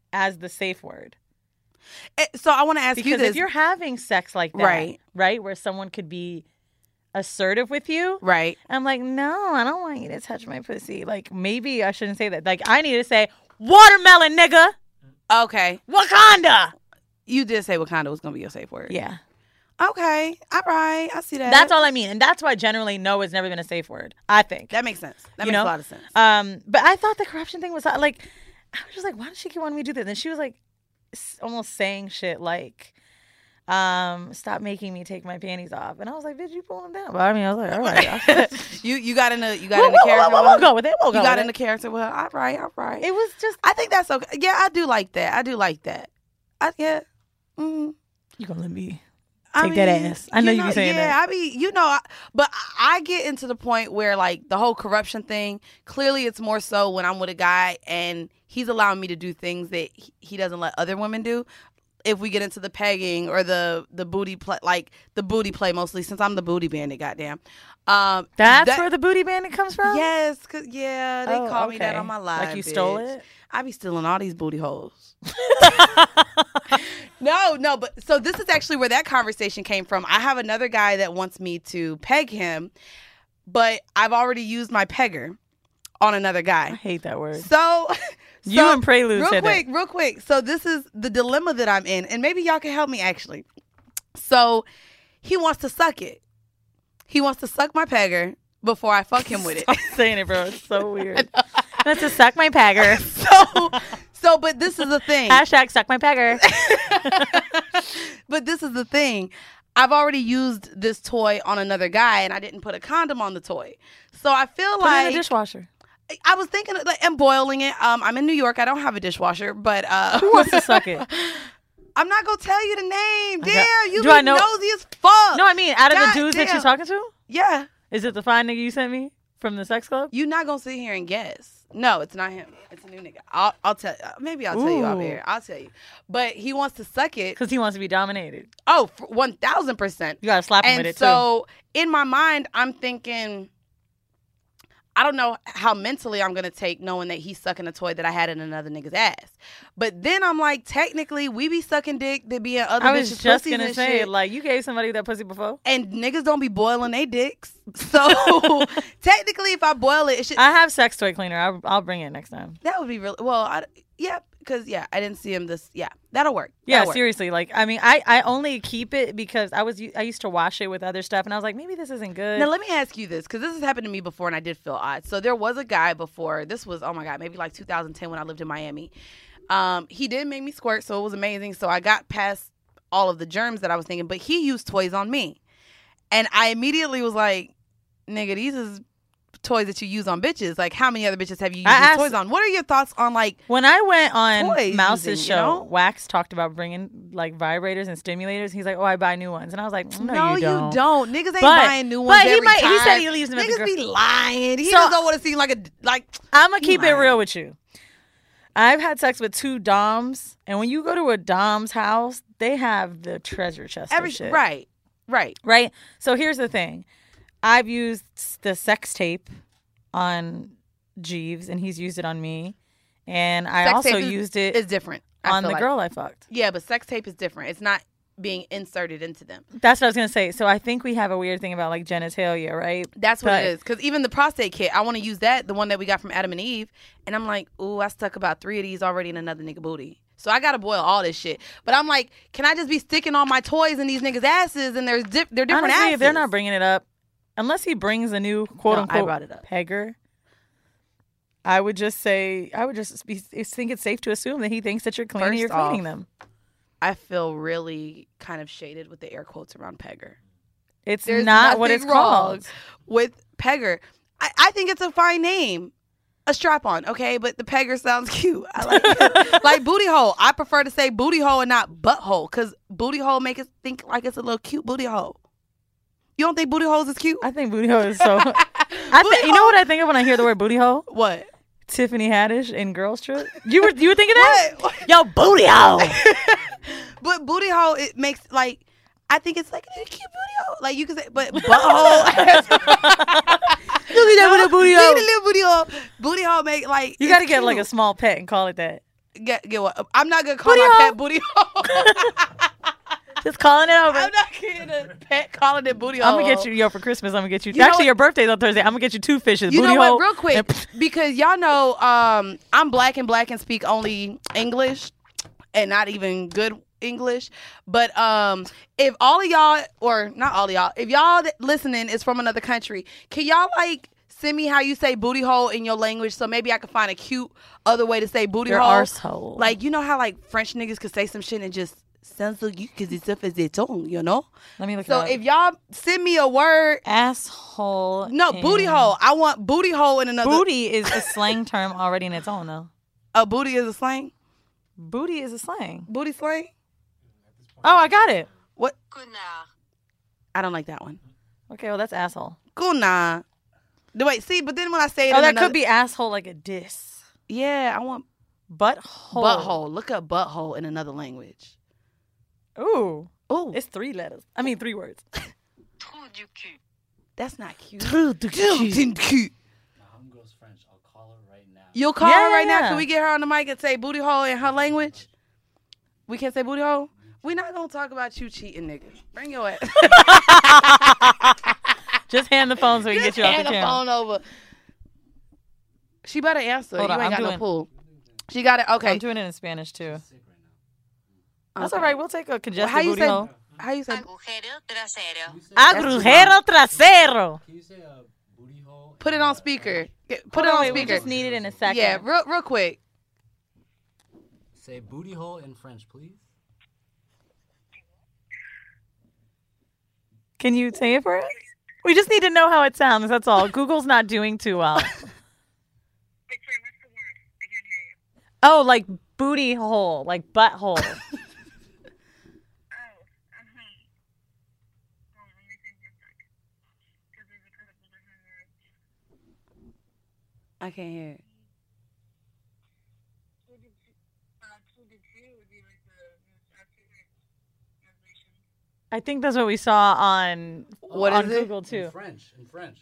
as the safe word. So I want to ask you Because this. if you're having sex like that, right, where someone could be assertive with you, right. I'm like, no, I don't want you to touch my pussy. Like, maybe I shouldn't say that. Like, I need to say, watermelon, nigga. Okay. Wakanda. You did say Wakanda was going to be your safe word. Yeah. Okay. All right. I see that. That's all I mean. And that's why generally no has never been a safe word, I think. That makes sense. That makes a lot of sense. But I thought the corruption thing was like, I was just like, why does she keep wanting me to do this? And she was like, almost saying shit like, stop making me take my panties off. And I was like, bitch, you pull them down. But I mean, I was like, all right. you got in the character. We'll go with it. You got in the character. Well, all right. It was just. I think that's okay. Yeah, I do like that. Yeah. Mm-hmm. You gonna let me take that ass? I know you be saying that. Yeah, but I get into the point where like the whole corruption thing. Clearly, it's more so when I'm with a guy and he's allowing me to do things that he doesn't let other women do. If we get into the pegging or the booty play, like the booty play mostly, since I'm the booty bandit, goddamn. That's where the booty bandit comes from? Yes, cause they call me that on my live. Like you stole it? I be stealing all these booty holes. No, but so this is actually where that conversation came from. I have another guy that wants me to peg him, but I've already used my pegger on another guy. I hate that word. So you and Prelude said that. Real quick. So this is the dilemma that I'm in, and maybe y'all can help me actually. So he wants to suck it. He wants to suck my pegger before I fuck him with it. Stop saying it, bro. It's so weird. That's to suck my pegger. So, but this is the thing. # suck my pegger. But this is the thing. I've already used this toy on another guy, and I didn't put a condom on the toy. So I feel Put like it in the dishwasher. I was thinking of, like, and boiling it. I'm in New York. I don't have a dishwasher, but who wants to suck it? I'm not gonna tell you the name. You do I know? Nosy as fuck. No, I mean, out of the dudes that you're talking to, yeah. Is it the fine nigga you sent me from the sex club? You're not gonna sit here and guess. No, it's not him. It's a new nigga. I'll tell. Maybe I'll tell you off air. I'll tell you. But he wants to suck it because he wants to be dominated. Oh, 1,000%. You gotta slap him with it too. And so in my mind, I'm thinking, I don't know how mentally I'm gonna take knowing that he's sucking a toy that I had in another nigga's ass. But then I'm like, technically, we be sucking dick that be in other bitches' I was just gonna say, shit. like, you gave somebody that pussy before, and niggas don't be boiling they dicks. So technically, if I boil it, it should. I have sex toy cleaner. I'll bring it next time. That would be really well. Because I didn't see him this. Yeah, that'll work. Seriously. Like, I mean, I only keep it because I used to wash it with other stuff, and I was like, maybe this isn't good. Now let me ask you this, because this has happened to me before, and I did feel odd. So there was a guy before. This was, oh my god, maybe like 2010 when I lived in Miami. He did make me squirt, so it was amazing. So I got past all of the germs that I was thinking, but he used toys on me, and I immediately was like, nigga, these is toys that you use on bitches. Like, how many other bitches have you used these toys on? What are your thoughts on, like, when I went on Mouse's show, you know? Wax talked about bringing like vibrators and stimulators. He's like, oh, I buy new ones, and I was like, no, you don't. Niggas ain't buying new ones. But every time. He said he leaves them. Niggas be lying. He just don't want to seem like I'm gonna keep it real with you. I've had sex with 2 doms, and when you go to a dom's house, they have the treasure chest. Shit. Right. So here's the thing. I've used the sex tape on Jeeves, and he's used it on me. And I also used it. It's different on the girl I fucked. Yeah, but sex tape is different. It's not being inserted into them. That's what I was gonna say. So I think we have a weird thing about like genitalia, right? That's what it is. Because even the prostate kit, I want to use that, the one that we got from Adam and Eve, and I'm like, ooh, I stuck about 3 of these already in another nigga booty. So I gotta boil all this shit. But I'm like, can I just be sticking all my toys in these niggas' asses? And they're different Honestly, asses. if they're not bringing it up, unless he brings a new quote unquote I brought it up. pegger, I would just think it's safe to assume that he thinks that you're cleaning. You're cleaning them. I feel really kind of shaded with the air quotes around pegger. There's not what it's called. With pegger, I think it's a fine name. A strap-on, okay? But the pegger sounds cute. I like it. Like booty hole. I prefer to say booty hole and not butthole, because booty hole make us think like it's a little cute booty hole. You don't think booty holes is cute? I think booty hole is so... You know what I think of when I hear the word booty hole? What? Tiffany Haddish in Girls Trip. You were thinking that? What? Yo, booty hole. But booty hole, it makes like... I think it's like a cute booty hole. Like you could say, but butthole... Look at that with a booty hole. Look at the little booty hole. Booty hole make like... You got to get like a small pet and call it that. Get what? I'm not gonna call Booty my hole. pet booty hole. Just calling it over. I'm not getting a pet calling it booty hole. I'm gonna get you for Christmas. I'm gonna get you. You know Actually, what? your birthday's on Thursday. I'm gonna get you 2 fishes. You booty know hole. what? Real quick, because y'all know I'm black and speak only English and not even good English. But if all of y'all, or not all of y'all, if y'all listening is from another country, can y'all like send me how you say booty hole in your language so maybe I can find a cute other way to say booty Your hole? arsehole. Like, you know how like French niggas could say some shit and just sounds so cute because it's stuff as their tongue, you know? Let me look So it up. if y'all send me a word, Asshole. no, booty hole. I want booty hole in another. Booty is a slang term already in its own, though. A booty is a slang? Booty is a slang. Booty slang? Oh, I got it. What? I don't like that one. Okay, well, that's asshole. Guna. Wait, see, but then when I say it Oh, in that another, could be asshole like a diss. yeah, I want Butthole. butthole. Look up butthole in another language. Ooh. Oh, It's 3 letters. I mean, 3 words. that's not cute. Now, Cute. homegirl's French. I'll call her right now. You'll call Yeah, her right yeah, now. yeah. Can we get her on the mic and say booty hole in her language? We can't say booty hole? We're not going to talk about you cheating, nigga. Bring your ass. Just hand the phone so we can get you off Hand the the camera. phone over. She better answer. Hold You on, ain't I'm got no doing- pull. She got it. Okay. I'm doing it in Spanish, too. That's Okay. all right. We'll take a Well, congested how you booty say? hole. How you say? Agujero trasero. Agujero trasero. Can you say a booty hole? Put it on speaker. Put Hold it on wait, we speaker. just need it in a second. Yeah, real quick. Say booty hole in French, please. Can you say it for us? We just need to know how it sounds. That's all. Google's not doing too well. Oh, like booty hole, like butthole. I can't hear it. I think that's what we saw on What on is it? Google too. In French. In French.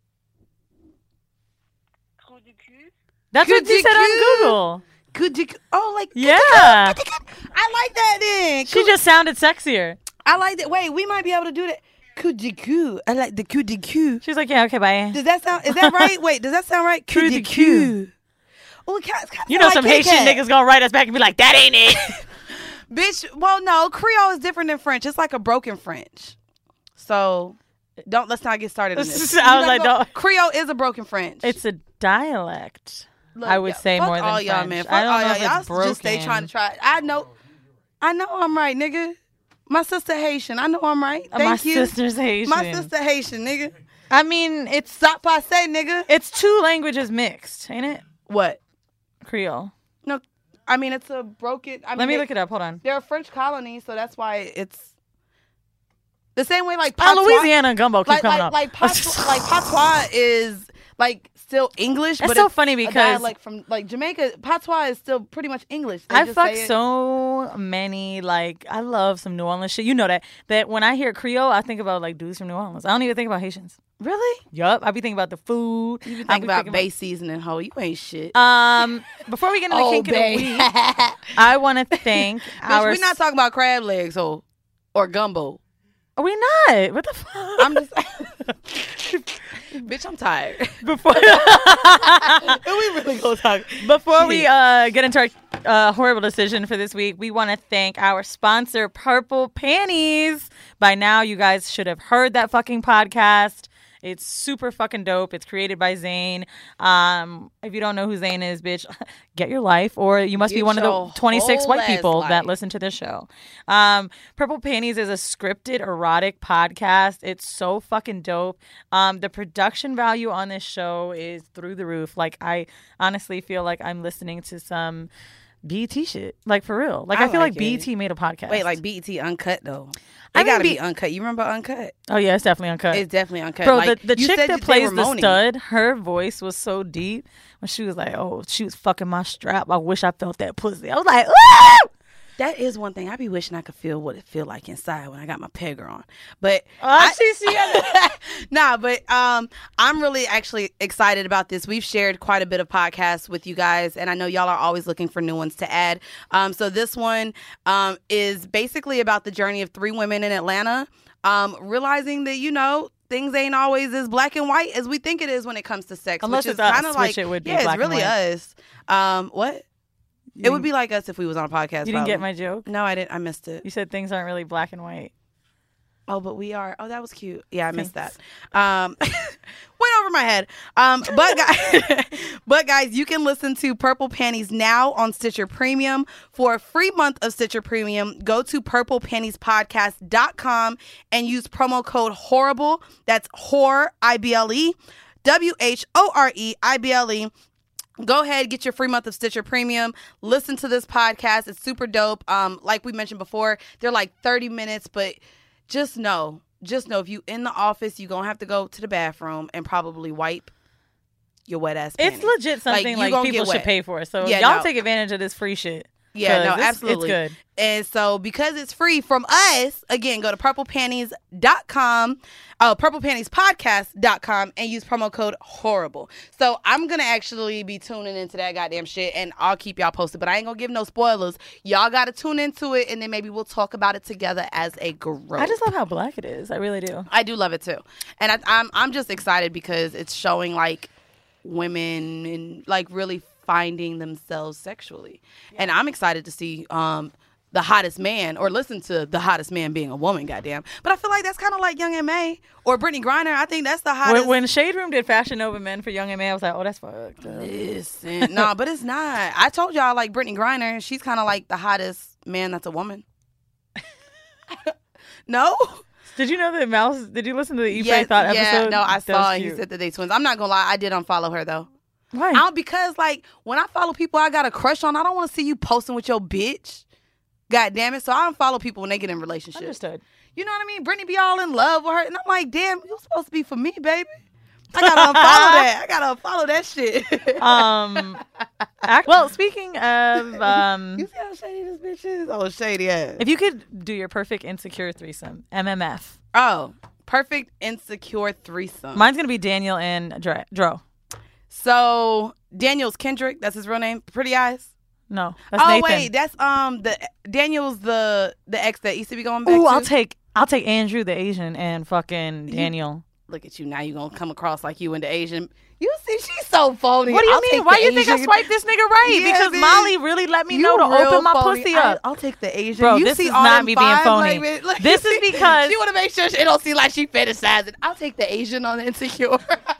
That's what you said on Coup-de-cou. Google. Could you? Oh, like Yeah. I like that. Then She just sounded sexier. I like that. Wait, we might be able to do that. Coup de cou. I like the coup de cou. She's like, yeah, okay, bye. Does that sound? Is that right? Wait, does that sound right? Coup de cou. Oh, it kinda You know, sound some like Kit Haitian Kat. niggas gonna write us back and be like, that ain't it. Bitch, well, no, Creole is different than French. It's like a broken French. So, let's not get started on this. I was like, don't. Creole is a broken French. It's a dialect. Look, I would yeah, say fuck more than all y'all, French. man. I Fuck don't all know y'all. if Y'all it's broken. just stay trying to try. I know I'm right, nigga. My sister Haitian. I know I'm right. Thank My you. sister's Haitian. My sister Haitian, nigga. I mean, it's Stop passe, nigga. it's 2 languages mixed, ain't it? What? Creole. No, I mean it's a broken. I mean, Let me look it up. Hold on. They're a French colony, so that's why it's the same way. Like Oh, patois, Louisiana and gumbo keep like coming up. patois is like still English. It's but so it's funny a because- dialect from like Jamaica. Patois is still pretty much English. They I just fucked say it. so many, like, I love some New Orleans shit. You know that when I hear Creole, I think about, like, dudes from New Orleans. I don't even think about Haitians. Really? Yup. I be thinking about the food. You be I thinking about base seasoning, hoe. You ain't shit. Before we get into the kink of the week, I want to thank our... We're not talking about crab legs, hoe, or gumbo. Are we not? What the fuck? I'm just, bitch. I'm tired. Before... we really gonna talk. Before we get into our horrible decision for this week, we want to thank our sponsor, Purple Panties. By now, you guys should have heard that fucking podcast. It's super fucking dope. It's created by Zane. If you don't know who Zane is, bitch, get your life. Or you must be Get one of your the 26 white whole people ass that life. listen to this show. Purple Panties is a scripted erotic podcast. It's so fucking dope. The production value on this show is through the roof. Like, I honestly feel like I'm listening to some BET shit. Like, for real. Like, I feel like like it. BET made a podcast. Wait, like BET Uncut though. I It mean, gotta be Uncut. You remember Uncut? Oh, yeah, it's definitely uncut. It's definitely Uncut. Bro, Like, the you chick said that they plays were the moaning. stud, her voice was so deep when she was like, oh, she was fucking my strap. I wish I felt that pussy. I was like, ooh! That is one thing. I be wishing I could feel what it feel like inside when I got my Pegger on. But I'm really actually excited about this. We've shared quite a bit of podcasts with you guys, and I know y'all are always looking for new ones to add. So this one is basically about the journey of 3 women in Atlanta, realizing that, things ain't always as black and white as we think it is when it comes to sex. Unless which it's is kind of us, like, which it would be yeah, black it's really and us. What? It would be like us if we was on a podcast. You didn't get my joke? No, I didn't. I missed it. You said things aren't really black and white. Oh, but we are. Oh, that was cute. Yeah, I missed that. Went over my head. But guys, you can listen to Purple Panties now on Stitcher Premium. For a free month of Stitcher Premium, go to purplepantiespodcast.com and use promo code HORRIBLE. That's HORE, I-B-L-E, WHORE, I-B-L-E. Go ahead, get your free month of Stitcher Premium. Listen to this podcast. It's super dope. Like we mentioned before, they're like 30 minutes, but just know if you in the office, you're going to have to go to the bathroom and probably wipe your wet ass panties. It's legit something like people should pay for. So y'all take advantage of this free shit. Yeah, no, absolutely. It's good. And so because it's free from us, again, go to purplepantiespodcast.com and use promo code HORRIBLE. So I'm going to actually be tuning into that goddamn shit, and I'll keep y'all posted. But I ain't going to give no spoilers. Y'all got to tune into it, and then maybe we'll talk about it together as a group. I just love how black it is. I really do. I do love it, too. And I'm just excited because it's showing, like, women and, like, really finding themselves sexually. And I'm excited to see the hottest man, or listen to the hottest man being a woman, goddamn. But I feel like that's kind of like Young M.A. or Brittany Griner. I think that's the hottest. When Shade Room did Fashion Nova Men for Young M.A., I was like, oh, that's fucked up. Listen, no, but it's not. I told y'all, like, Brittany Griner, she's kind of like the hottest man that's a woman. No? Did you know that Mouse, did you listen to the Ife Thought episode? Yeah, no, I saw it. He said that they twins. I'm not going to lie. I did unfollow her, though. Why? Because, like, when I follow people I got a crush on, I don't want to see you posting with your bitch. God damn it. So I don't follow people when they get in relationships. Understood. You know what I mean? Brittany be all in love with her. And I'm like, damn, you're supposed to be for me, baby. I got to unfollow that. I got to unfollow that shit. Well, speaking of... you see how shady this bitch is? Oh, shady ass. If you could do your perfect insecure threesome, MMF. Oh, perfect insecure threesome. Mine's going to be Daniel and Dro. So, Daniel's Kendrick. That's his real name. Pretty Eyes. No, that's Nathan. Wait, that's Daniel's the ex that used to be going back to. I'll take Andrew the Asian and fucking Daniel. Look at you now. You gonna come across like you and the Asian. You see, she's so phony. What do you mean? Why do you think I swiped this nigga right? Yeah, because man. Molly really let me know to open my pussy up. I'll take the Asian. Bro, you this see is all not me being phony. Like, this is because she want to make sure she don't see like she fantasizing. I'll take the Asian on the Insecure.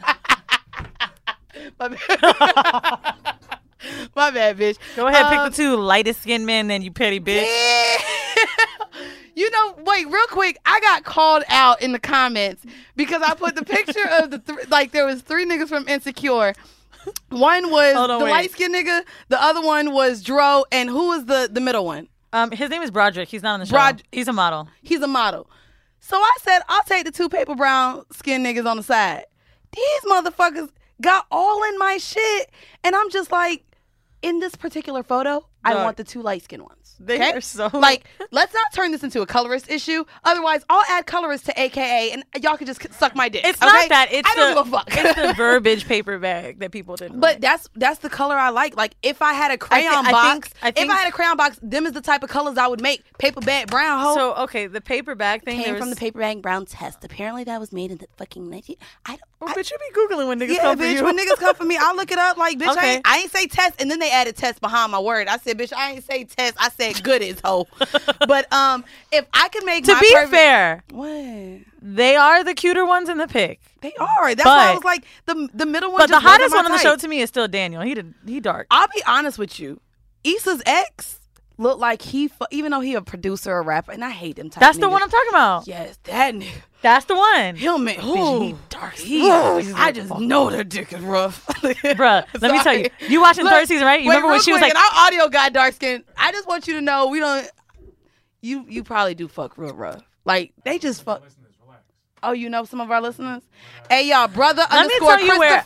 My bad, bitch. Go ahead, pick the 2 lightest skinned men, then you petty bitch. Yeah. Wait, real quick. I got called out in the comments because I put the picture of the there was 3 niggas from Insecure. One was light skinned nigga. The other one was Dro, and who was the middle one? His name is Broderick. He's not on the show. He's a model. He's a model. So I said, I'll take the 2 paper brown skinned niggas on the side. These motherfuckers got all in my shit, and I'm just like, in this particular photo, I want the 2 light-skinned ones. They are so... Like, let's not turn this into a colorist issue. Otherwise, I'll add colorist to AKA, and y'all can just suck my dick. It's not that. I don't give a fuck. It's the verbiage paper bag that people didn't But like. that's the color I like. Like, if I had a crayon box, if I had a crayon box, them is the type of colors I would make. Paper bag brown, ho. So, okay, the paper bag thing... Came from the paper bag brown test. Apparently, that was made in the fucking... Bitch, you be Googling when niggas come for you. Yeah, bitch, when niggas come for me, I'll look it up. Like, bitch, okay. I ain't say test, and then they added test behind my word. I said, bitch, I ain't say test. I said good as ho. But if I could make to be fair, what? They are the cuter ones in the pic. They are. That's why I was like, the middle one. But the hottest one on the show to me is still Daniel. He dark. I'll be honest with you. Issa's ex looked like even though he a producer or rapper, and I hate them type That's niggas. the one I'm talking about. Yes, that nigga. That's the one. Him, man. He dark. I just know their dick is rough. Bruh, let me tell you. You watching the 3rd season, right? You remember when she was like... And our audio guy dark skin. I just want you to know we don't... You probably do fuck real rough. Like, they just fuck... Oh, you know some of our listeners? Hey, y'all, brother _ Christopher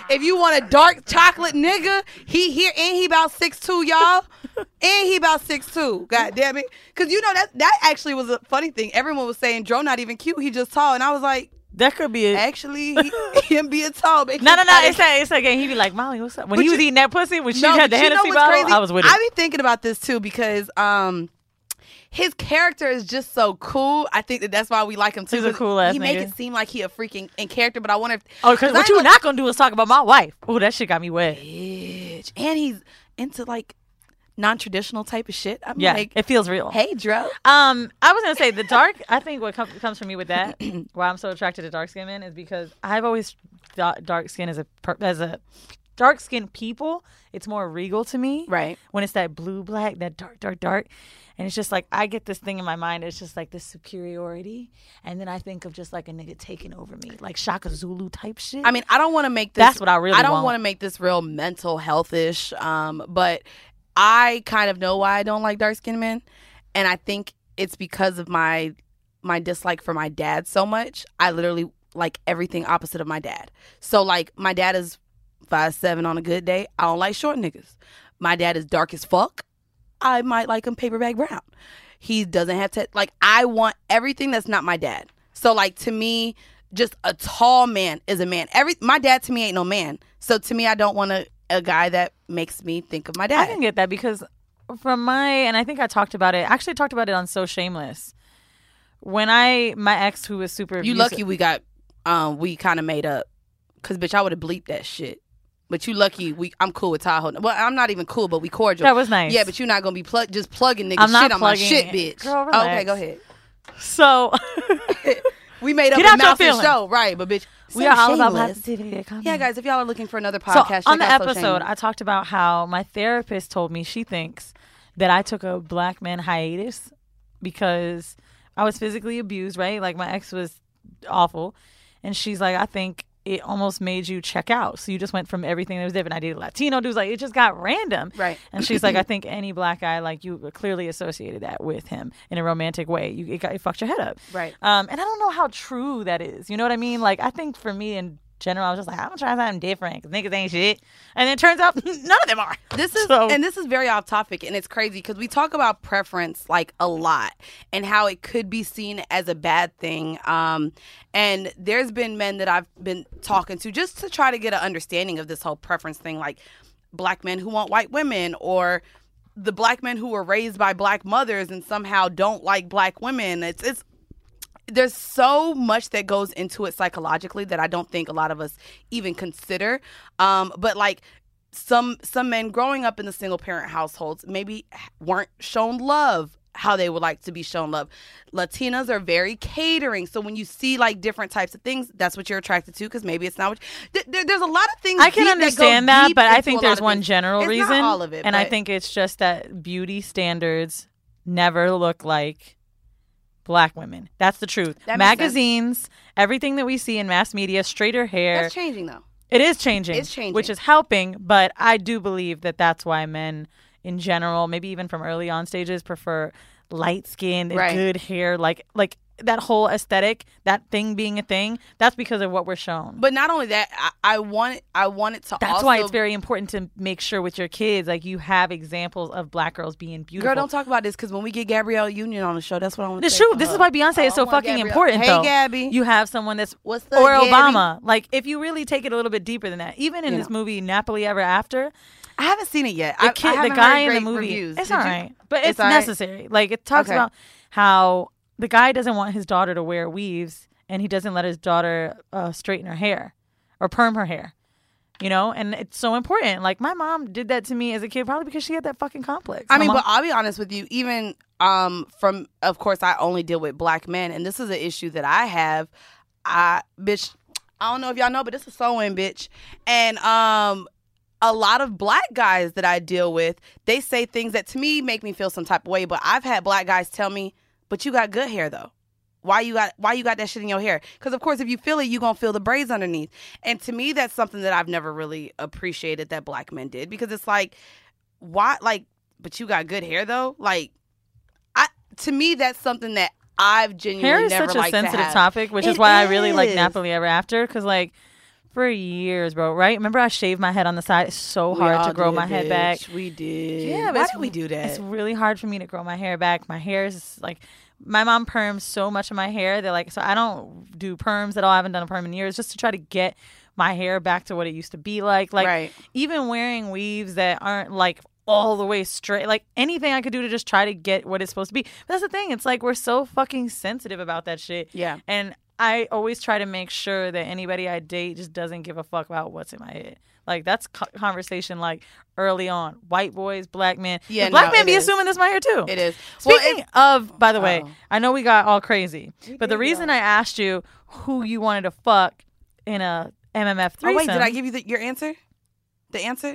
If you want a dark chocolate nigga, he here and he about 6'2", y'all. And he about 6'2". God damn it. Because you know that actually was a funny thing. Everyone was saying Dro not even cute. He just tall. And I was like, that could be it. Actually, him being tall. No. It's again. He be like, Molly, what's up? When he was eating that pussy, when she had the Hennessy bottle, crazy? I was with it. I be thinking about this too because his character is just so cool. I think that's why we like him too. He's a cool ass nigga. He make it seem like he a freaking in character, but I wonder if because what you not gonna do is talk about my wife. Oh, that shit got me wet. Bitch. And he's into like non-traditional type of shit. I'm like, it feels real. Hey, Dro. I was gonna say the dark. I think what comes for me with that, why I'm so attracted to dark skin men, is because I've always thought dark skin as a dark skinned people. It's more regal to me, right? When it's that blue black, that dark, and it's just like I get this thing in my mind. It's just like this superiority, and then I think of just like a nigga taking over me, like Shaka Zulu type shit. I mean, I don't want to make this. That's what I really. I don't want to make this real mental health-ish, but I kind of know why I don't like dark-skinned men, and I think it's because of my dislike for my dad so much. I literally like everything opposite of my dad. So like my dad is 5'7" on a good day. I don't like short niggas. My dad is dark as fuck. I might like him paperback brown. He doesn't have to like. I want everything that's not my dad. So like to me, just a tall man is a man. My dad to me ain't no man. So to me, I don't want a guy that makes me think of my dad. I can get that because and I think I talked about it. Actually, talked about it on So Shameless. When my ex who was super abusive, you lucky we got we kind of made up because bitch I would have bleeped that shit. But you lucky I'm cool with Tahoe. Well, I'm not even cool, but we cordial. That was nice. Yeah, but you're not gonna be just plugging nigga shit on my shit, bitch. Girl, relax. Okay, go ahead. So we made up Get a mouth and show, right? But bitch, we are all about positivity. Yeah, guys, if y'all are looking for another podcast, so on the check out episode, I talked about how my therapist told me she thinks that I took a black man hiatus because I was physically abused, right? Like my ex was awful, and she's like, I think it almost made you check out. So you just went from everything that was different. I dated Latino dudes. Like, it just got random. Right. And she's like, I think any black guy, like, you clearly associated that with him in a romantic way. It fucked your head up. Right. And I don't know how true that is. You know what I mean? Like, I think for me in general, I was just like, I'm gonna try something different because niggas ain't shit. And it turns out none of them are. This is very off topic, and it's crazy because we talk about preference like a lot and how it could be seen as a bad thing. And there's been men that I've been talking to just to try to get an understanding of this whole preference thing, like black men who want white women, or the black men who were raised by black mothers and somehow don't like black women. It's there's so much that goes into it psychologically that I don't think a lot of us even consider. But like some men growing up in the single parent households maybe weren't shown love how they would like to be shown love. Latinas are very catering. So when you see like different types of things, that's what you're attracted to because maybe it's not what there's a lot of things I can understand that, but I think there's one general it's reason. Not all of it, and I think it's just that beauty standards never look like black women. That's the truth. Magazines, everything that we see in mass media, straighter hair. That's changing though. It is changing. It's changing. Which is helping, but I do believe that that's why men in general, maybe even from early on stages, prefer light skin, good hair, like that whole aesthetic, that thing being a thing. That's because of what we're shown. But not only that, I want it to. That's why it's very important to make sure with your kids, like you have examples of black girls being beautiful. Girl, don't talk about this because when we get Gabrielle Union on the show, that's what I want to say. It's true. This is why Beyonce is so fucking important. Hey, though. Gabby. You have someone that's or Obama. Like if you really take it a little bit deeper than that, even in this movie Napoli Ever After. I haven't seen it yet. The guy in the movie, reviews. It's all right, but it's necessary. Right? Like it talks about how the guy doesn't want his daughter to wear weaves, and he doesn't let his daughter straighten her hair or perm her hair. You know, and it's so important. Like my mom did that to me as a kid, probably because she had that fucking complex. I mean, but I'll be honest with you. Even from, of course, I only deal with black men, and this is an issue that I have. Bitch, I don't know if y'all know, but this is sew-in, bitch, and a lot of black guys that I deal with, they say things that to me make me feel some type of way. But I've had black guys tell me, "But you got good hair though. Why you got that shit in your hair?" Because of course, if you feel it, you gonna feel the braids underneath. And to me, that's something that I've never really appreciated that black men did, because it's like, why? Like, but you got good hair though. Like, to me, that's something that I've genuinely hair is never such a liked sensitive to have. topic, which is why I really like Napoli Ever After, because like for years, bro. Right? Remember, I shaved my head on the side. It's so hard to grow my head back. We did. Yeah, why did we do that? It's really hard for me to grow my hair back. My hair is like, my mom perms so much of my hair. They're like, so I don't do perms at all. I haven't done a perm in years, just to try to get my hair back to what it used to be like. Like, Right. even wearing weaves that aren't like all the way straight, like anything I could do to just try to get what it's supposed to be. But that's the thing. It's like, we're so fucking sensitive about that shit. Yeah. And I always try to make sure that anybody I date just doesn't give a fuck about what's in my head. Like, that's conversation, like, early on. White boys, black men. Yeah, The black no, men it be is. assuming this my hair, too. It is. Speaking of, by the way, Oh. I know we got all crazy, but the did, reason though. I asked you who you wanted to fuck in a MMF threesome. Oh, wait, did I give you your answer? The answer?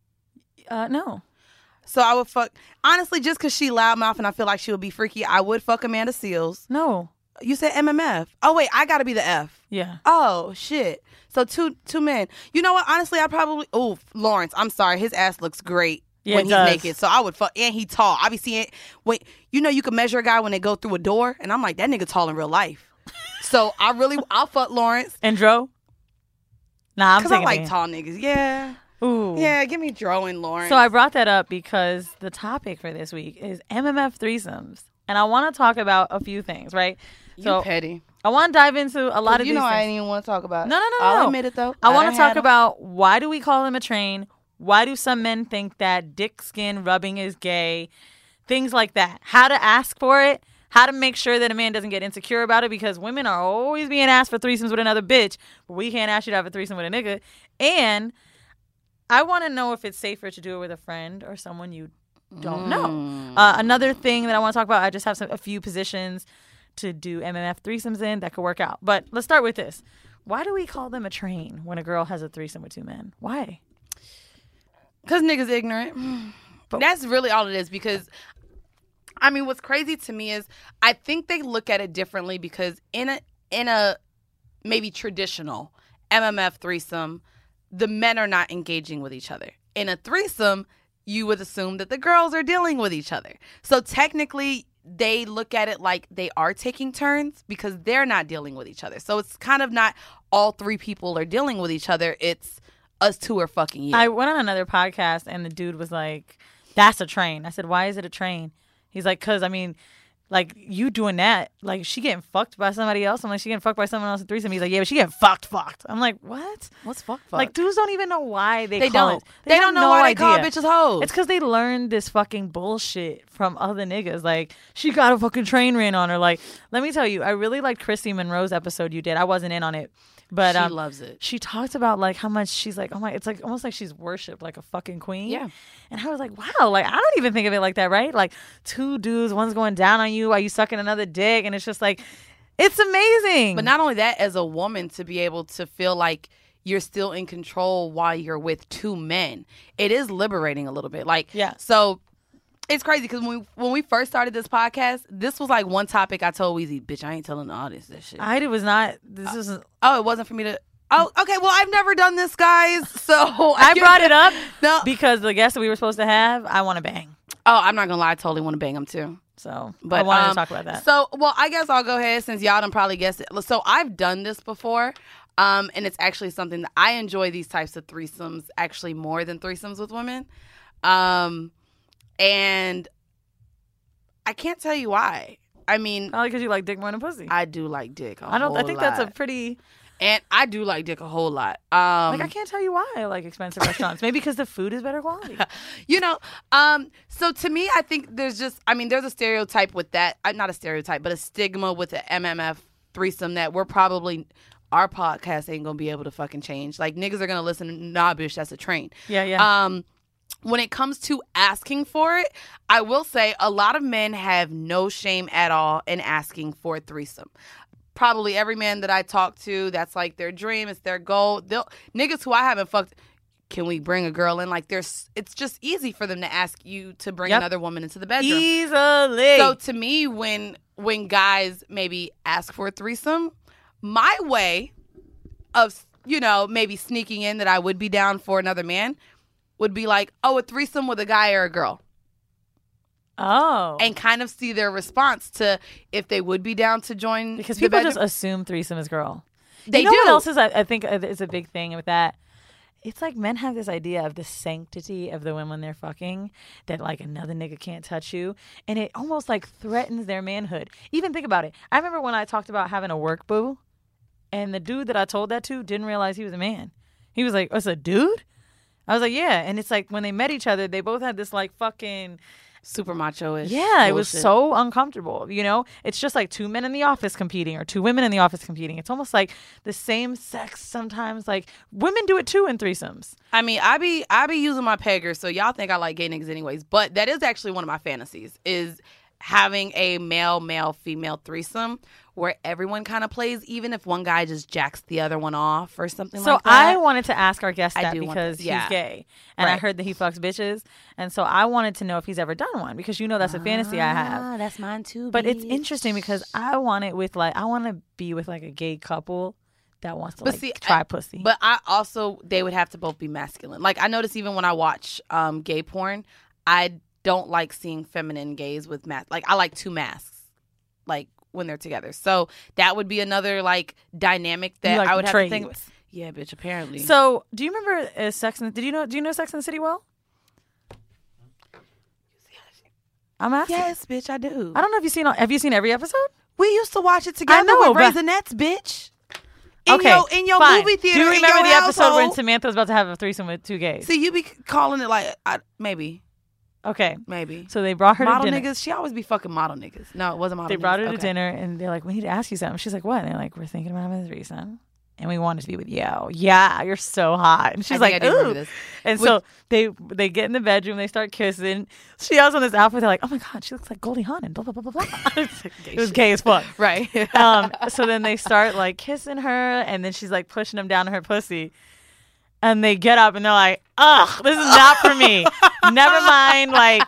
No. So I would fuck, honestly, just because she loudmouth and I feel like she would be freaky, I would fuck Amanda Seals. No. You said MMF. Oh, wait, I got to be the F. Yeah. Oh, shit. So two men. You know what? Honestly, I probably, Lawrence, I'm sorry. His ass looks great Yeah, when it he's does. naked. So I would fuck, and he tall. I be seeing, wait, you know you can measure a guy when they go through a door? And I'm like, that nigga tall in real life. So I'll fuck Lawrence. And Dro? Nah, I'm Because I taking like it. tall niggas. Yeah. Ooh. Yeah, give me Dro and Lawrence. So I brought that up because the topic for this week is MMF threesomes. And I want to talk about a few things, right? So petty. I want to dive into a lot of You these know I things. didn't even want to talk about it. No. I'll admit it, though. I want done to talk had 'em. about, why do we call him a train? Why do some men think that dick skin rubbing is gay? Things like that. How to ask for it. How to make sure that a man doesn't get insecure about it, because women are always being asked for threesomes with another bitch, but we can't ask you to have a threesome with a nigga. And I want to know if it's safer to do it with a friend or someone you don't know. Another thing that I want to talk about, I just have a few positions to do MMF threesomes in that could work out. But let's start with this. Why do we call them a train when a girl has a threesome with two men? Why? Because niggas ignorant. But that's really all it is. Because, I mean, what's crazy to me is I think they look at it differently, because in a maybe traditional MMF threesome, the men are not engaging with each other. In a threesome, you would assume that the girls are dealing with each other. So technically, they look at it like they are taking turns because they're not dealing with each other. So it's kind of not all three people are dealing with each other. It's us two are fucking you. I went on another podcast and the dude was like, that's a train. I said, why is it a train? He's like, because, I mean, like, you doing that, like, she getting fucked by somebody else. I'm like, she getting fucked by someone else in threesome. He's like, yeah, but she getting fucked. I'm like, what? What's fuck? Like, dudes don't even know why they They call don't. it. They have don't know no why idea. they call bitches hoes. It's because they learned this fucking bullshit from other niggas. Like, she got a fucking train ran on her. Like, let me tell you, I really liked Chrissy Monroe's episode you did. I wasn't in on it. But She loves it. She talked about like how much she's like, oh my, it's like almost like she's worshipped like a fucking queen. Yeah. And I was like, wow, like I don't even think of it like that, right? Like two dudes, one's going down on you while you sucking another dick, and it's just like, it's amazing. But not only that, as a woman, to be able to feel like you're still in control while you're with two men, it is liberating a little bit. Like, Yeah. So it's crazy because when we first started this podcast, this was like one topic I told Weezy, bitch, I ain't telling the audience this shit. I was not. This is. Oh, it wasn't for me to. Oh, okay. Well, I've never done this, guys. So I brought it up No. because the guest that we were supposed to have, I want to bang. Oh, I'm not gonna lie. I totally want to bang him too. So, But I wanted to talk about that. So, well, I guess I'll go ahead since y'all done probably guessed it. So I've done this before, and it's actually something that I enjoy these types of threesomes actually more than threesomes with women, and I can't tell you why. I mean, Probably because you like dick more than pussy. I do like dick. I think that's a pretty. and I do like dick a whole lot. Like I can't tell you why I like expensive restaurants. Maybe because the food is better quality. You know, so to me, I think there's a stereotype with that. Not a stereotype, but a stigma with the MMF threesome that our podcast ain't gonna be able to fucking change. Like, niggas are gonna listen, nah, bitch, that's a train. Yeah. When it comes to asking for it, I will say a lot of men have no shame at all in asking for a threesome. Probably every man that I talk to, that's like their dream, it's their goal. Niggas who I haven't fucked, can we bring a girl in? Like, it's just easy for them to ask you to bring another woman into the bedroom. Easily. So to me, when guys maybe ask for a threesome, my way of, maybe sneaking in that I would be down for another man would be like, oh, a threesome with a guy or a girl. Oh. And kind of see their response to if they would be down to join. Because the people bedroom. just assume threesome is girl. They you know do. what else is I think is a big thing with that? It's like men have this idea of the sanctity of the women they're fucking, that like another nigga can't touch you, and it almost like threatens their manhood. Even think about it. I remember when I talked about having a work boo, and the dude that I told that to didn't realize he was a man. He was like, "Oh, it's a dude?" I was like, "Yeah." And it's like when they met each other, they both had this like fucking super macho-ish. Yeah, it was bullshit. so uncomfortable. You know, it's just like two men in the office competing or two women in the office competing. It's almost like the same sex sometimes. Like women do it too in threesomes. I mean, I be using my pegger, so y'all think I like gay niggas anyways. But that is actually one of my fantasies, is having a male, female threesome where everyone kind of plays, even if one guy just jacks the other one off or something So like that. I wanted to ask our guest I that do want because that, yeah. he's gay, and I Right. heard that he fucks bitches, and so I wanted to know if he's ever done one, because you know that's a fantasy I have. That's mine too. But it's interesting because I want it with like I want to be with like a gay couple that wants to But like see, try pussy. But I also, they would have to both be masculine. Like, I notice even when I watch gay porn, I don't like seeing feminine gays with masks. Like, I like two masks, like, when they're together. So that would be another, like, dynamic that You like I would the have to think trades. about. Yeah, bitch, apparently. So do you remember Sex and do you know Sex and the City well? I'm asking. yes, bitch, I do. I don't know if have you seen every episode? We used to watch it together know, with but- Raisinets, bitch. Okay, In your fine. movie theater, Do you in remember your the episode when household? Samantha was about to have a threesome with two gays? See, you be calling it like, maybe. Okay, Maybe. so they brought her Model to dinner. niggas, she always be fucking model niggas. No, it wasn't model They niggas. brought her to Okay. dinner, and they're like, "We need to ask you something." She's like, "What?" And they're like, "We're thinking about having a threesome, and we want it to be with you." Yeah, you're so hot. And she's I think like, I do remember "Ooh." this. And so they get in the bedroom, they start kissing. She has on this outfit. They're like, "Oh my god, she looks like Goldie Hawn." And blah blah blah blah blah. It was gay as fuck. Right. So then they start like kissing her, and then she's like pushing them down to her pussy. And they get up and they're like, "Ugh, this is not for me. Never mind." Like,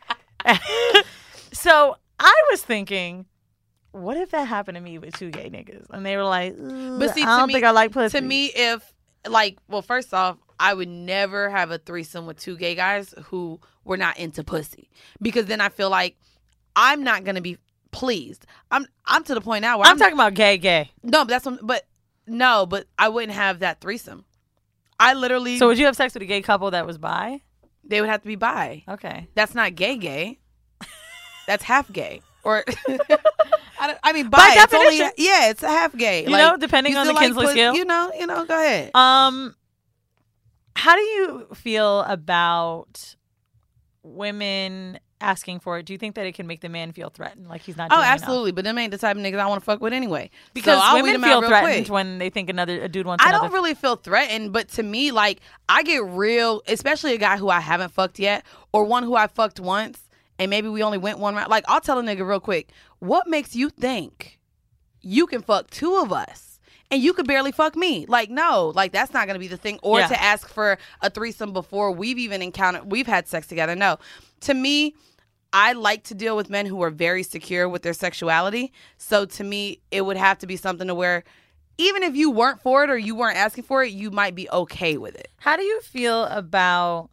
so I was thinking, what if that happened to me with two gay niggas? And they were like, But see, I don't think I like pussy. To me, if like, well, first off, I would never have a threesome with two gay guys who were not into pussy, because then I feel like I'm not gonna be pleased. I'm to the point now where I'm talking about gay. no, but that's what, but I wouldn't have that threesome. I literally, So would you have sex with a gay couple that was bi? they would have to be bi. Okay. That's not gay. That's half gay. Or I mean, bi. By It's only, definition. yeah, it's a half gay. You know, depending you on the still like Kinsley pussy, scale. You know. Go ahead. How do you feel about women asking for it? Do you think that it can make the man feel threatened, like he's not Oh, doing enough? absolutely. But them ain't the type of niggas I want to fuck with anyway. Because so I'll weed women them feel out real threatened quick. when they think a dude wants I another. don't really feel threatened, but to me, like, I get real, especially a guy who I haven't fucked yet, or one who I fucked once, and maybe we only went one round. Like, I'll tell a nigga real quick, what makes you think you can fuck two of us and you could barely fuck me? Like, no, like, that's not going to be the thing. Or Yeah. to ask for a threesome before we've had sex together. No. To me, I like to deal with men who are very secure with their sexuality. So to me, it would have to be something to where even if you weren't for it or you weren't asking for it, you might be okay with it. How do you feel about,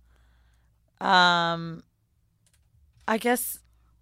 I guess,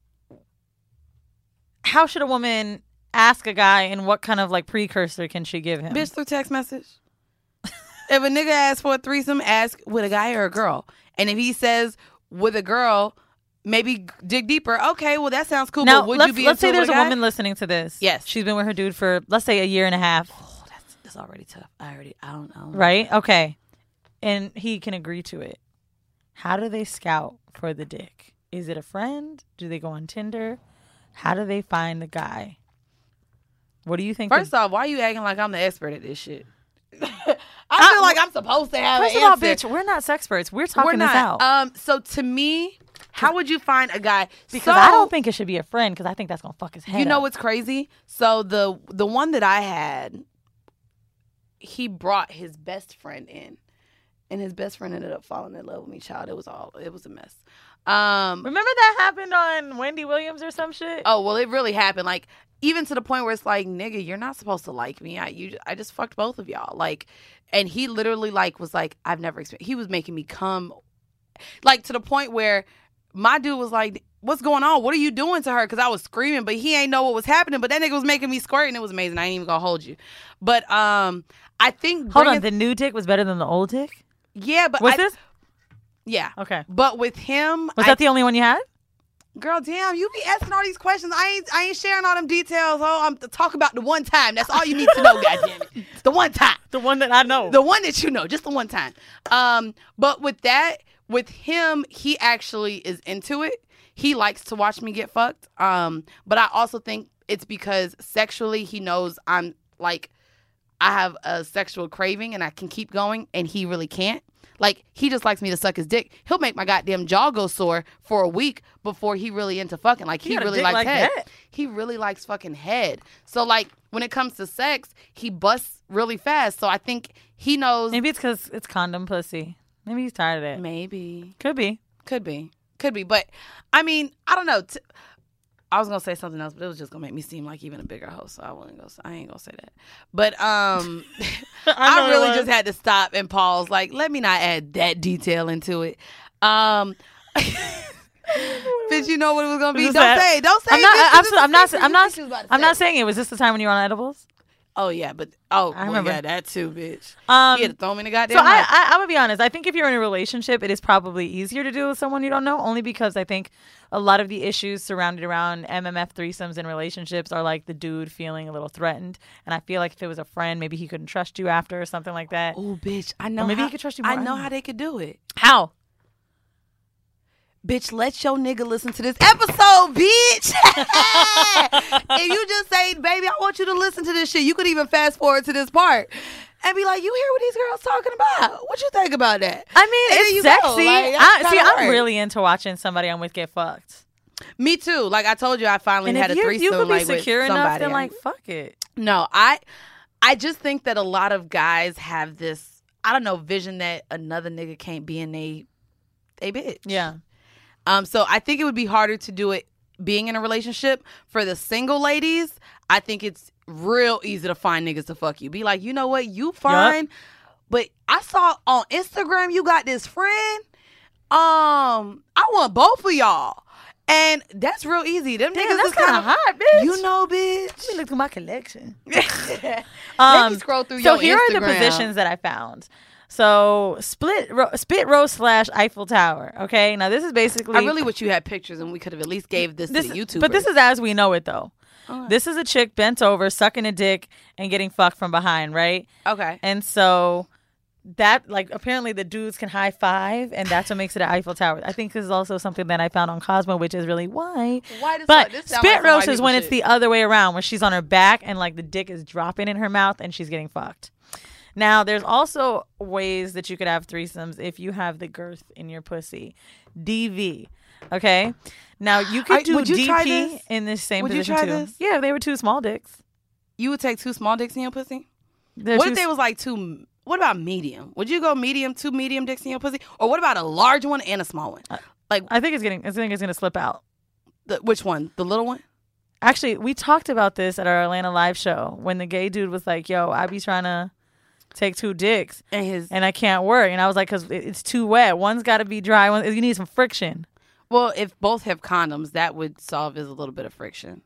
how should a woman ask a guy, and what kind of like precursor can she give him? Bitch, through text message. If a nigga asks for a threesome, ask with a guy or a girl. And if he says with a girl, maybe dig deeper. Okay, well, that sounds cool. Now, but would let's you be say into it there's with a guy? woman listening to this. Yes. She's been with her dude for, let's say, a year and a half. Oh, that's already tough. I don't know. Right? Okay. And he can agree to it. How do they scout for the dick? Is it a friend? Do they go on Tinder? How do they find the guy? What do you think? First off, why are you acting like I'm the expert at this shit? I feel like I'm supposed to have First an of all, answer. bitch, we're not sexperts. We're talking We're not. this out. So to me, how would you find a guy? Because So- I don't think it should be a friend, because I think that's going to fuck his head You know up. what's crazy? So the one that I had, he brought his best friend in, and his best friend ended up falling in love with me. Child, it was a mess. Remember that happened on Wendy Williams or some shit? Oh well, it really happened. Like, even to the point where it's like, nigga, you're not supposed to like me. I just fucked both of y'all. Like, and he literally like was like, I've never experienced. He was making me come, like, to the point where my dude was like, what's going on? What are you doing to her? Because I was screaming, but he ain't know what was happening. But that nigga was making me squirt, and it was amazing. I ain't even gonna hold you. But I think Hold on, the new dick was better than the old dick? yeah, but What's this? Yeah. Okay. But with him, Was that the only one you had? girl, damn, you be asking all these questions. I ain't sharing all them details. Oh, I'm talking about the one time. That's all you need to know, goddammit. The one time. The one that I know. The one that you know, just the one time. But with him, he actually is into it. He likes to watch me get fucked. But I also think it's because sexually he knows I'm like, I have a sexual craving and I can keep going, and he really can't. Like, he just likes me to suck his dick. He'll make my goddamn jaw go sore for a week before he really into fucking. Like, he got a really dick likes like head. that? He really likes fucking head. So, like, when it comes to sex, he busts really fast. So I think he knows. Maybe it's because it's condom pussy. Maybe he's tired of it. Maybe. Could be. Could be. But, I mean, I don't know. I was going to say something else, but it was just going to make me seem like even a bigger hoe. So I ain't going to say that. But I really just had to stop and pause. Like, let me not add that detail into it. Bitch, you know what it was going to be. Don't say it. Don't say it. I'm not saying it. Was this the time when you were on edibles? Oh, yeah. But, I remember. Yeah, that too, bitch. He had to throw me in the goddamn So mouth. I'm going to be honest. I think if you're in a relationship, it is probably easier to do with someone you don't know, only because I think a lot of the issues surrounded around MMF threesomes in relationships are like the dude feeling a little threatened. And I feel like if it was a friend, maybe he couldn't trust you after or something like that. Oh, bitch. I know. Or maybe he could trust you more. I know how they could do it. How? Bitch, let your nigga listen to this episode, bitch. If you just say, baby, I want you to listen to this shit, you could even fast forward to this part and be like, you hear what these girls talking about? What you think about that? I mean, And it's there you go. sexy. Like, that's kinda I'm work. really into watching somebody I'm with get fucked. Me too. Like I told you, I finally And had if a threesome. you could be like, secure with enough, somebody. then like, fuck it. No, I just think that a lot of guys have this, I don't know, vision that another nigga can't be in a bitch. Yeah. So I think it would be harder to do it being in a relationship. For the single ladies, I think it's real easy to find niggas to fuck you. Be like, you know what, you fine, but I saw on Instagram you got this friend. I want both of y'all. And that's real easy. Them Damn, niggas that's is kind of hot, bitch. You know, bitch. Let me look through my collection. Let me scroll through your So here are the Instagram. positions that I found. So spit roast / Eiffel Tower. Okay, now this is basically. I really wish you had pictures and we could have at least gave this to the YouTubers. But this is as we know it though. This is a chick bent over, sucking a dick and getting fucked from behind, right? Okay. And so that, like, apparently the dudes can high five, and that's what makes it an Eiffel Tower. I think this is also something that I found on Cosmo, which is really why. But spit roast is when it's the other way around, when she's on her back and like the dick is dropping in her mouth and she's getting fucked. Now, there's also ways that you could have threesomes if you have the girth in your pussy. DV. Okay? Now, you could do would you try DP this? in this same Would you position, try too. this? Yeah, if they were two small dicks. You would take 2 small dicks in your pussy? They're What two if they was like 2? What about medium? Would you go medium, 2 medium dicks in your pussy? Or what about a large one and a small one? Like, I think it's gonna slip out. which one? The little one? Actually, we talked about this at our Atlanta live show when the gay dude was like, yo, I be trying to take 2 dicks and I can't work. And I was like, because it's too wet. One's got to be dry. You need some friction. Well, if both have condoms, that would solve as a little bit of friction.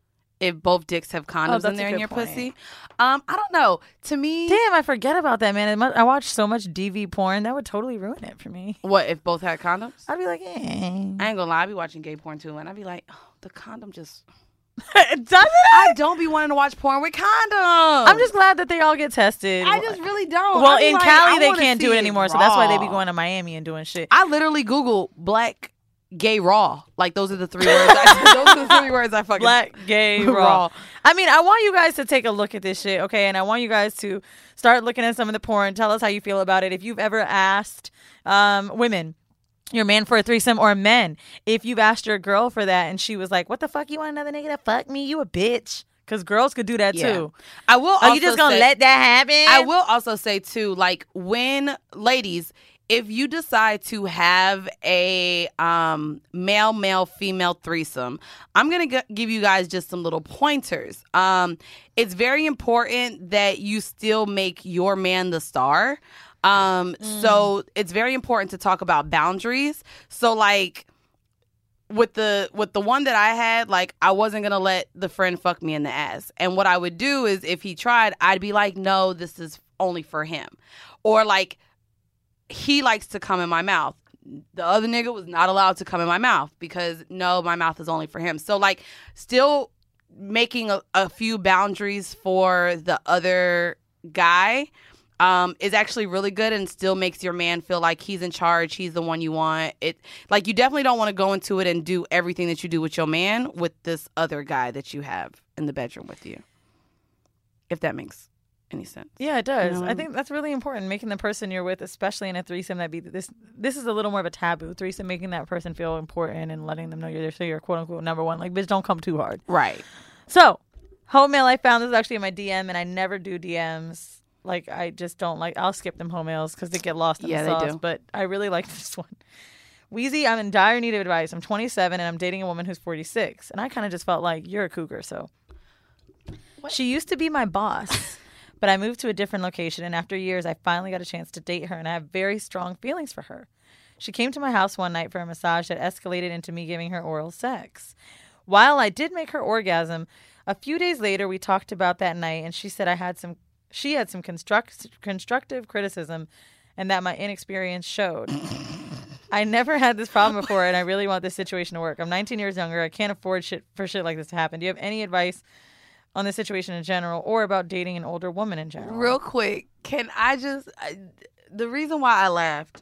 If both dicks have condoms in that's a there in good your point. pussy. I don't know. To me, Damn, I forget about that, man. I watch so much DV porn. That would totally ruin it for me. what if both had condoms? I'd be like, I ain't gonna lie, I be watching gay porn too, and I'd be like, oh, the condom just. Does it? I don't be wanting to watch porn with condoms. I'm just glad that they all get tested. I just really don't. Well, I be in like, Cali, I they wanna can't do see it anymore, so that's why they be raw. going to Miami and doing shit. I literally Google black gay raw. Like those are the 3 words. Those are the 3 words I fucking. Black, gay, raw. I mean, I want you guys to take a look at this shit, okay? And I want you guys to start looking at some of the porn. Tell us how you feel about it. If you've ever asked women, your man for a threesome, or men, if you've asked your girl for that and she was like, what the fuck, you want another nigga to fuck me? You a bitch. Because girls could do that too. I will. Are you just going to let that happen? I will also say too, like when ladies, if you decide to have a male female threesome, I'm gonna give you guys just some little pointers. It's very important that you still make your man the star. So it's very important to talk about boundaries. So like with the one that I had, like, I wasn't gonna let the friend fuck me in the ass. And what I would do is, if he tried, I'd be like, no, this is only for him. Or like, he likes to come in my mouth. The other nigga was not allowed to come in my mouth because no, my mouth is only for him. So like, still making a few boundaries for the other guy is actually really good, and still makes your man feel like he's in charge. He's the one you want. It like, you definitely don't want to go into it and do everything that you do with your man with this other guy that you have in the bedroom with you. If that makes any sense. Yeah, it does. You know? I think that's really important. Making the person you're with, especially in a threesome, this is a little more of a taboo. Threesome, making that person feel important and letting them know you're there, so you're quote unquote number one. Like, bitch, don't come too hard. Right. So, home mail I found, this is actually in my DM, and I never do DMs. Like, I just don't like, I'll skip them home mails because they get lost in the sauce. They do. But I really like this one. Wheezy, I'm in dire need of advice. I'm 27 and I'm dating a woman who's 46. And I kind of just felt like, you're a cougar, so. What? She used to be my boss, but I moved to a different location. And after years, I finally got a chance to date her. And I have very strong feelings for her. She came to my house one night for a massage that escalated into me giving her oral sex. While I did make her orgasm, a few days later, we talked about that night. And she said she had some constructive criticism and that my inexperience showed. I never had this problem before, and I really want this situation to work. I'm 19 years younger. I can't afford shit like this to happen. Do you have any advice on this situation in general, or about dating an older woman in general? Real quick, can I just... the reason why I laughed...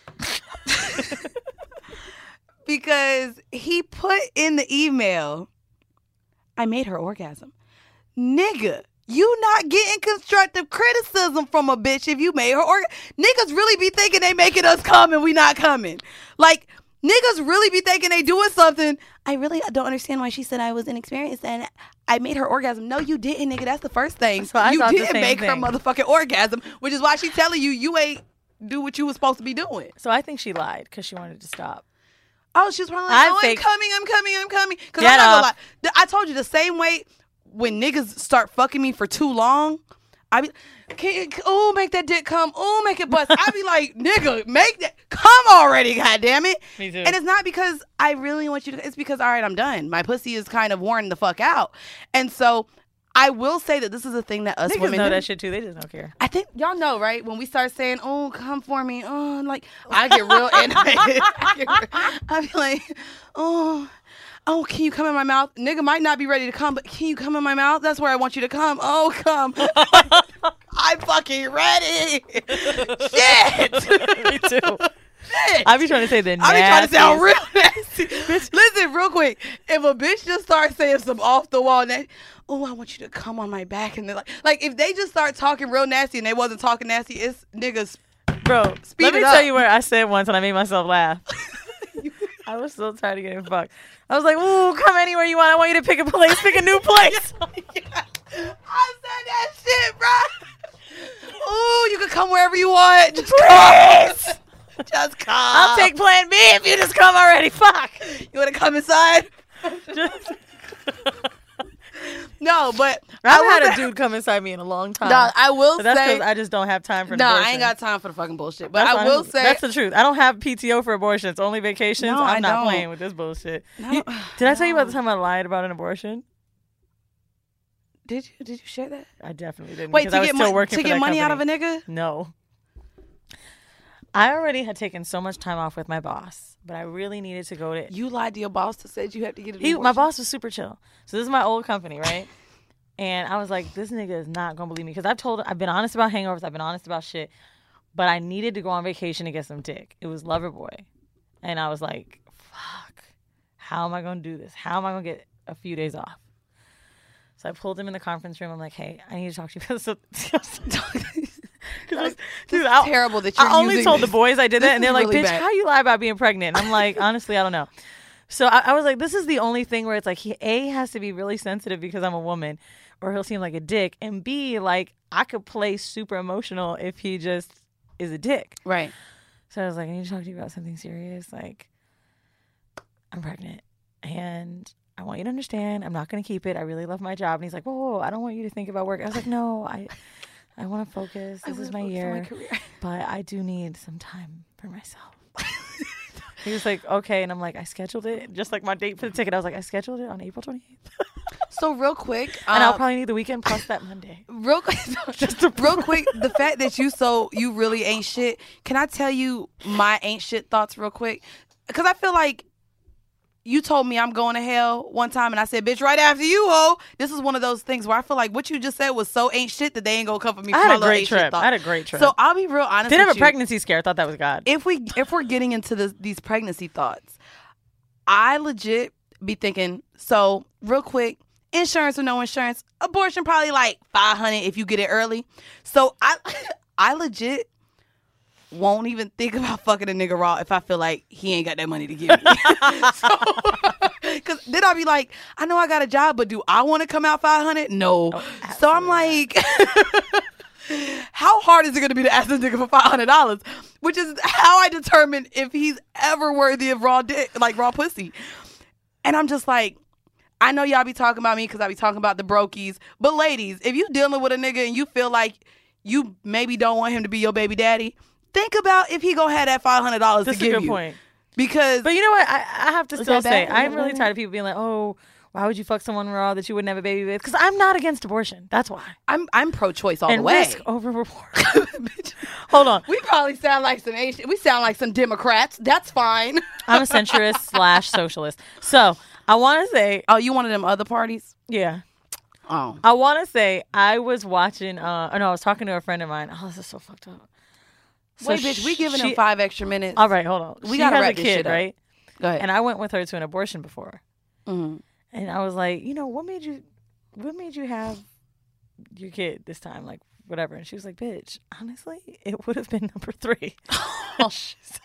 because he put in the email, I made her orgasm. Nigga, you not getting constructive criticism from a bitch if you made her niggas really be thinking they making us come and we not coming. Like, niggas really be thinking they doing something. I really don't understand why she said I was inexperienced and I made her orgasm. No, you didn't, nigga. That's the first thing. So you didn't make her motherfucking orgasm, which is why she telling you ain't do what you was supposed to be doing. So I think she lied because she wanted to stop. Oh, she was probably like, I'm coming. Because I'm not gonna lie. I told you the same way when niggas start fucking me for too long, I be, make that dick come. Oh, make it bust. I be like, nigga, make that come already, goddammit. Me too. And it's not because I really want you to, it's because, all right, I'm done. My pussy is kind of worn the fuck out. And so I will say that this is a thing that us niggas women know do. that shit too. They just don't care. I think y'all know, right? When we start saying, oh, come for me. Oh, like, I get real animated. I be like, oh, can you come in my mouth? Nigga might not be ready to come, but can you come in my mouth? That's where I want you to come. Oh, come. I'm fucking ready. Shit. Me too. Shit. I be trying to say the nastiest. I be trying to sound real nasty. Listen, real quick. If a bitch just starts saying some off the wall nasty, oh, I want you to come on my back, and they're like if they just start talking real nasty and they wasn't talking nasty, it's niggas. Bro, speed let me it up. tell you where I said once and I made myself laugh. I was so tired of getting fucked. I was like, ooh, come anywhere you want. I want you to pick a place. Pick a new place. Yeah. I said that shit, bro. Ooh, you can come wherever you want. Just Please. come. Just come. I'll take plan B if you just come already. Fuck. You want to come inside? No, but I haven't had a dude come inside me in a long time. No, I will but that's say because I just don't have time for No, abortion. I ain't got time for the fucking bullshit. But That's I will say that's the truth. I don't have PTO for abortion. It's only vacations. No, I'm I not don't. playing with this bullshit. No, Did I tell you about the time I lied about an abortion? Did you share that? I definitely didn't. Wait, because I was still working to for get that money out of a company. nigga? No. I already had taken so much time off with my boss, but I really needed to go to. You lied to your boss to say you have to get My abortion? boss was super chill. So this is my old company, right? And I was like, this nigga is not gonna believe me because I've been honest about hangovers, I've been honest about shit, but I needed to go on vacation to get some dick. It was Loverboy, and I was like, fuck, how am I gonna do this? How am I gonna get a few days off? So I pulled him in the conference room. I'm like, hey, I need to talk to you about something. Dude, terrible that you're I only using told this. the boys I did that, and they're like, really bitch, bad. how you lie about being pregnant? And I'm like, honestly, I don't know. So I was like, this is the only thing where it's like, he has to be really sensitive because I'm a woman, or he'll seem like a dick. And B, like, I could play super emotional if he just is a dick. Right. So I was like, I need to talk to you about something serious. Like, I'm pregnant, and I want you to understand, I'm not going to keep it. I really love my job. And he's like, whoa, I don't want you to think about work. I was like, no, I want to focus. This is my year. But I do need some time for myself. He was like, okay. And I'm like, I scheduled it. Just like my date for the ticket. I was like, I scheduled it on April 28th. So real quick. And I'll probably need the weekend plus that Monday. Real quick. Real quick. The fact that you really ain't shit. Can I tell you my ain't shit thoughts real quick? Because I feel like you told me I'm going to hell one time, and I said, bitch, right after you, ho. This is one of those things where I feel like what you just said was so ain't shit that they ain't going to come for me. I had a great trip. So I'll be real honest Didn't with have a pregnancy scare. I thought that was God. If we're getting into these pregnancy thoughts, I legit be thinking, so real quick, insurance or no insurance, abortion probably like $500 if you get it early. So I legit won't even think about fucking a nigga raw if I feel like he ain't got that money to give me. Because then I'll be like, I know I got a job, but do I want to come out $500? No. So I'm like, how hard is it going to be to ask this nigga for $500? Which is how I determine if he's ever worthy of raw dick, like raw pussy. And I'm just like, I know y'all be talking about me because I be talking about the brokies. But ladies, if you dealing with a nigga and you feel like you maybe don't want him to be your baby daddy, think about if he gonna have that $500 to give you. That's a good point. Because, but you know what? I have to still say, I'm really bad? tired of people being like, oh, why would you fuck someone raw that you wouldn't have a baby with? Because I'm not against abortion. That's why. I'm pro-choice all and the way. risk over reward. Hold on. We probably sound like some Asian. We sound like some Democrats. That's fine. I'm a centrist / socialist. So I want to say. Oh, you one of them other parties? Yeah. Oh. I want to say I was watching. I was talking to a friend of mine. Oh, this is so fucked up. So wait, bitch, we giving them 5 extra minutes. All right, hold on. We she gotta has wrap a this kid, shit up. right? Go ahead. And I went with her to an abortion before. Mm-hmm. And I was like, what made you have your kid this time? Like, whatever. And she was like, bitch, honestly, it would have been number 3. She's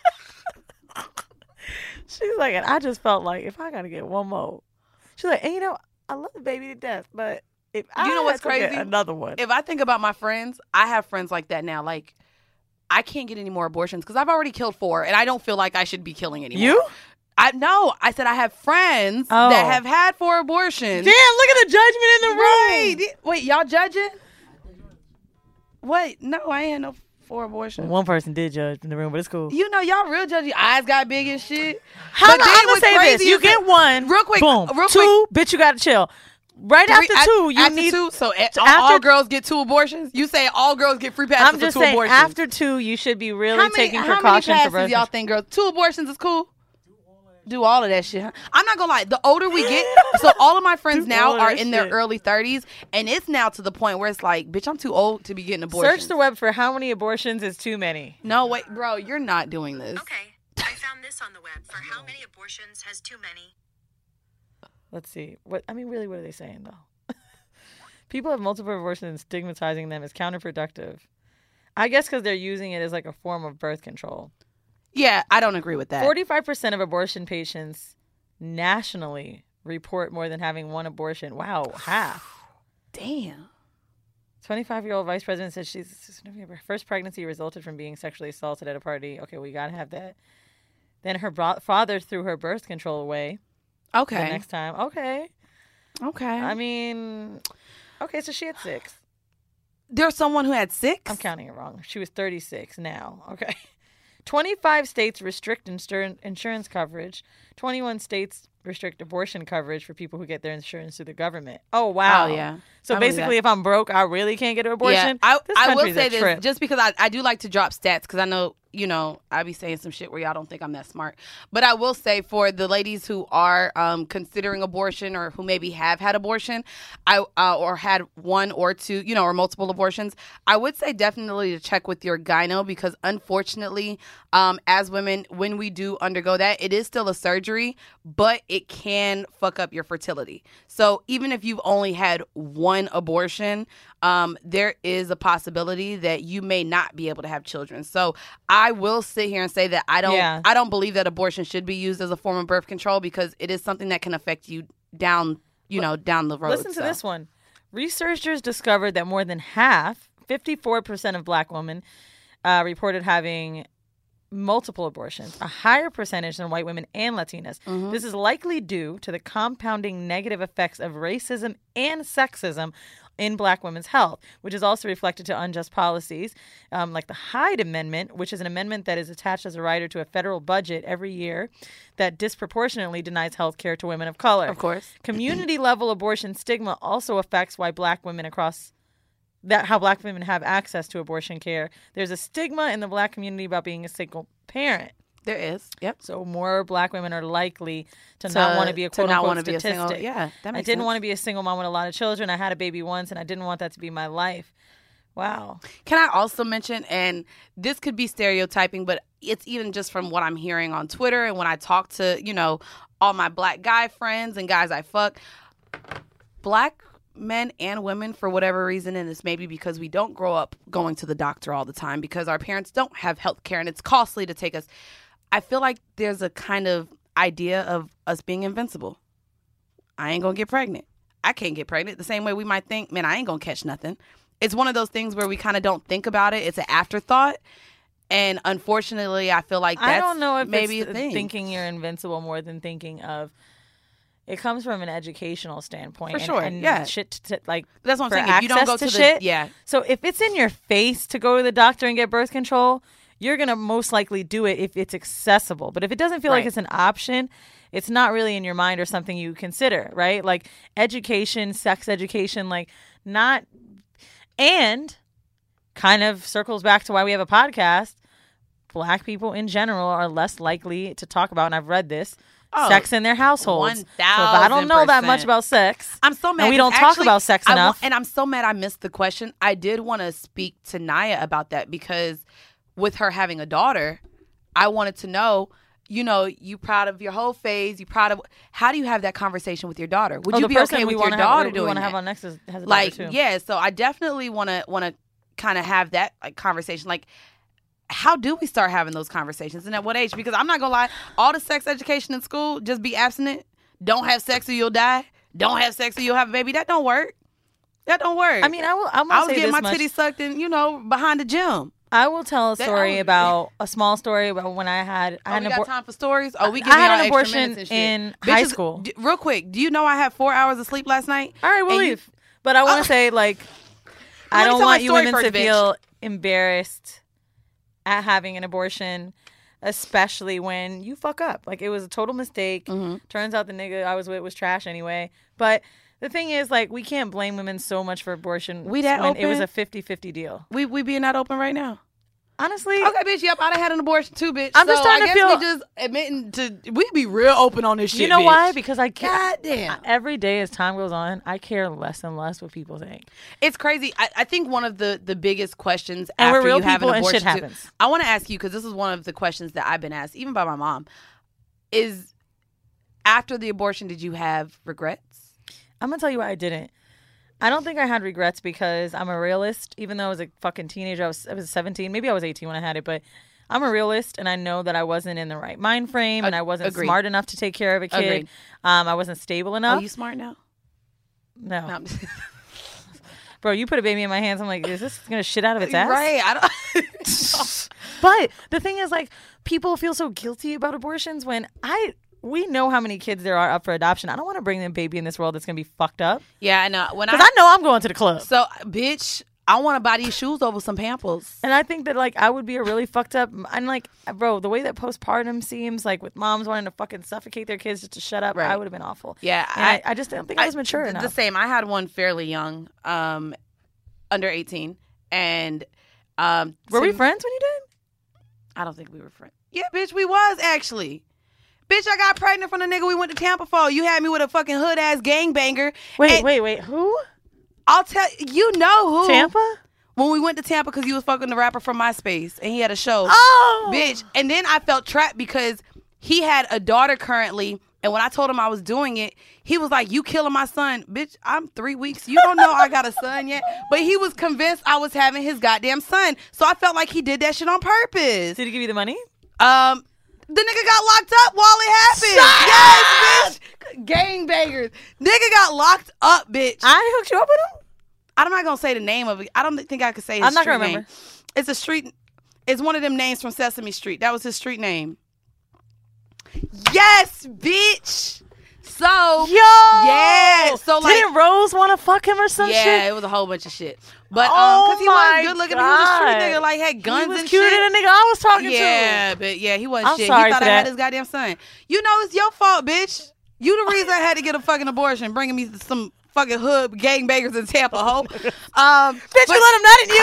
like, and I just felt like if I got to get one more. She's like, and I love the baby to death, but if I know what's had to get crazy? another one. If I think about my friends, I have friends like that now. Like, I can't get any more abortions because I've already killed 4, and I don't feel like I should be killing anymore. You? I said I have friends that have had 4 abortions. Damn, look at the judgment in the room. Right. Wait, y'all judging? Wait, no, I ain't had no 4 abortions. One person did judge in the room, but it's cool. You know, y'all real judgy. Eyes got big and shit. I'm gonna say this: you get one, real quick, boom. real 2, bitch, you gotta chill. Right after 2, you need 2. So after all girls get 2 abortions. You say all girls get free passes I'm for just 2 saying, abortions. after 2, you should be really taking How precautions many for birth passes y'all think girls? 2 abortions is cool. Do all of that shit. Huh? I'm not gonna lie. The older we get, so all of my friends now are in their early 30s, and it's now to the point where it's like, bitch, I'm too old to be getting abortions. Search the web for how many abortions is too many. No, wait, bro, you're not doing this. Okay, I found this on the web. For how many abortions has too many? Let's see. Really, what are they saying though? People have multiple abortions and stigmatizing them as counterproductive. I guess because they're using it as like a form of birth control. Yeah, I don't agree with that. 45% of abortion patients nationally report more than having one abortion. Wow, half. Damn. 25-year-old vice president said her first pregnancy resulted from being sexually assaulted at a party. Okay, we gotta have that. Then her father threw her birth control away. Okay. The next time. Okay. Okay. Okay, so she had 6. There's someone who had 6? I'm counting it wrong. She was 36 now. Okay. 25 states restrict insurance coverage. 21 states restrict abortion coverage for people who get their insurance through the government. Oh, wow. Oh, yeah. So basically, if I'm broke, I really can't get an abortion? Yeah, I will country's say a this, trip. just because I do like to drop stats, because I know, I be saying some shit where y'all don't think I'm that smart. But I will say for the ladies who are considering abortion or who maybe have had abortion, or had 1 or 2, or multiple abortions, I would say definitely to check with your gyno, because unfortunately, as women, when we do undergo that, it is still a surgery, but it can fuck up your fertility. So even if you've only had 1 abortion, there is a possibility that you may not be able to have children. So I will sit here and say that I don't believe that abortion should be used as a form of birth control, because it is something that can affect you down the road. Listen to this one. Researchers discovered that more than half, 54% of black women, reported having multiple abortions, a higher percentage than white women and Latinas. Mm-hmm. This is likely due to the compounding negative effects of racism and sexism in black women's health, which is also reflected to unjust policies like the Hyde Amendment, which is an amendment that is attached as a rider to a federal budget every year that disproportionately denies health care to women of color. Of course. Community-level abortion stigma also affects why black women how black women have access to abortion care. There's a stigma in the black community about being a single parent. There is. Yep. So more black women are likely to not want to be a quote-unquote statistic. Yeah, that makes I didn't sense. want to be a single mom with a lot of children. I had a baby once, and I didn't want that to be my life. Wow. Can I also mention, and this could be stereotyping, but it's even just from what I'm hearing on Twitter and when I talk to, all my black guy friends and guys I fuck, black men and women, for whatever reason, and it's maybe because we don't grow up going to the doctor all the time because our parents don't have health care and it's costly to take us. I feel like there's a kind of idea of us being invincible. I ain't gonna get pregnant. I can't get pregnant. The same way we might think, man, I ain't gonna catch nothing. It's one of those things where we kind of don't think about it. It's an afterthought. And unfortunately, I feel like that's I don't know if maybe it's a thing. thinking you're invincible more than thinking of it comes from an educational standpoint. For sure, and yeah. Shit But that's what I'm for saying. If you don't go access to to the shit. yeah, So if it's in your face to go to the doctor and get birth control, you're going to most likely do it if it's accessible. But if it doesn't feel like Right. it's an option, it's not really in your mind or something you consider, right? Like education, sex education, like not, and kind of circles back to why we have a podcast. Black people in general are less likely to talk about, and I've read this, sex in their households. 1000%. So if I don't know that much about sex, I'm so mad. and we don't 'cause talk actually, about sex enough. and I'm so mad I missed the question. I did want to speak to Naya about that because with her having a daughter, I wanted to know, you proud of your whole phase? You proud of, how do you have that conversation with your daughter? Would you the be person okay we with your wanna daughter we doing want to that? have on next has a Like, daughter too. yeah, so I definitely want to kind of have that conversation. Like, how do we start having those conversations and at what age? Because I'm not gonna lie, all the sex education in school, just be abstinent, don't have sex or you'll die, don't have sex or you'll have a baby, that don't work. That don't work. I mean, I I was say getting this my much. titties sucked in, behind the gym. I will tell a That- story oh, about a small story about when I had We an got abortion. time for stories? Oh, we I give had y'all an extra abortion minutes and shit. in high Bitches, school. Real quick, do you know I had 4 hours of sleep last night? All right, we'll And you- leave. But I want to say, like, I Let me don't tell my want you story women to first, bitch. feel embarrassed at having an abortion, especially when you fuck up. Like, it was a total mistake. Mm-hmm. Turns out the nigga I was with was trash anyway. But the thing is, like, we can't blame women so much for abortion We that when it was open? a 50-50 deal. We being that open right now. Honestly, Okay, bitch. Yep, I done had an abortion too, bitch. I'm just So starting I to guess feel- we just admitting to. We be real open on this shit. you know bitch. why? Because I care. God damn. Every day as time goes on, I care less and less what people think. It's crazy. I think one of the biggest questions And we're after real you have an people and abortion. shit happens. I want to ask you because this is one of the questions that I've been asked, even by my mom. Is after the abortion, did you have regrets? I'm gonna tell you why I didn't. I don't think I had regrets because I'm a realist. Even though I was a fucking teenager, I was 17, maybe I was 18 when I had it, but I'm a realist, and I know that I wasn't in the right mind frame, and I wasn't Agreed. smart enough to take care of a kid. Agreed. I wasn't stable enough. Oh, you smart now? No, No, I'm just- bro, you put a baby in my hands. I'm like, is this gonna shit out of its ass? right. I don't. But the thing is, like, people feel so guilty about abortions when we know how many kids there are up for adoption. I don't want to bring a baby in this world that's gonna be fucked up Yeah, I know. because I know I'm going to the club. So, bitch, I want to buy these shoes over some Pampers. And I think that, like, I would be a really fucked up. And, like, bro, the way that postpartum seems, like, with moms wanting to fucking suffocate their kids just to shut up, Right. I would have been awful. Yeah, And I just don't think I was mature enough. The same. I had one fairly young, under 18, and Were we friends when you did? I don't think we were friends. Yeah, bitch, we was actually. Bitch, I got pregnant from the nigga we went to Tampa for. You had me with a fucking hood ass gangbanger. Wait. Who? I'll tell you know who. Tampa? When we went to Tampa because he was fucking the rapper from MySpace and he had a show. Oh! Bitch. And then I felt trapped because he had a daughter currently. And when I told him I was doing it, he was like, you killing my son. Bitch, I'm 3 weeks. You don't know I got a son yet. But he was convinced I was having his goddamn son. So I felt like he did that shit on purpose. Did he give you the money? The nigga got locked up while it happened. Yes, bitch. Gangbangers. Nigga got locked up, bitch. I hooked you up with him? I'm not gonna say the name of it. I don't think I could say his I'm not street gonna name. remember. It's a street. It's one of them names from Sesame Street. That was his street name. Yes, bitch. So Yo, so like didn't Rose want to fuck him or some shit? yeah, it was a whole bunch of shit. But Oh because he my was good looking, he was a street God. nigga, like had guns He was and cuter shit. than the nigga I was talking to. Yeah, but yeah, he wasn't I'm shit. sorry He thought for I had that. his goddamn son. You know, it's your fault, bitch. You the reason I had to get a fucking abortion, bringing me some fucking hood gangbangers in Tampa, ho. Bitch, you let him nut in you?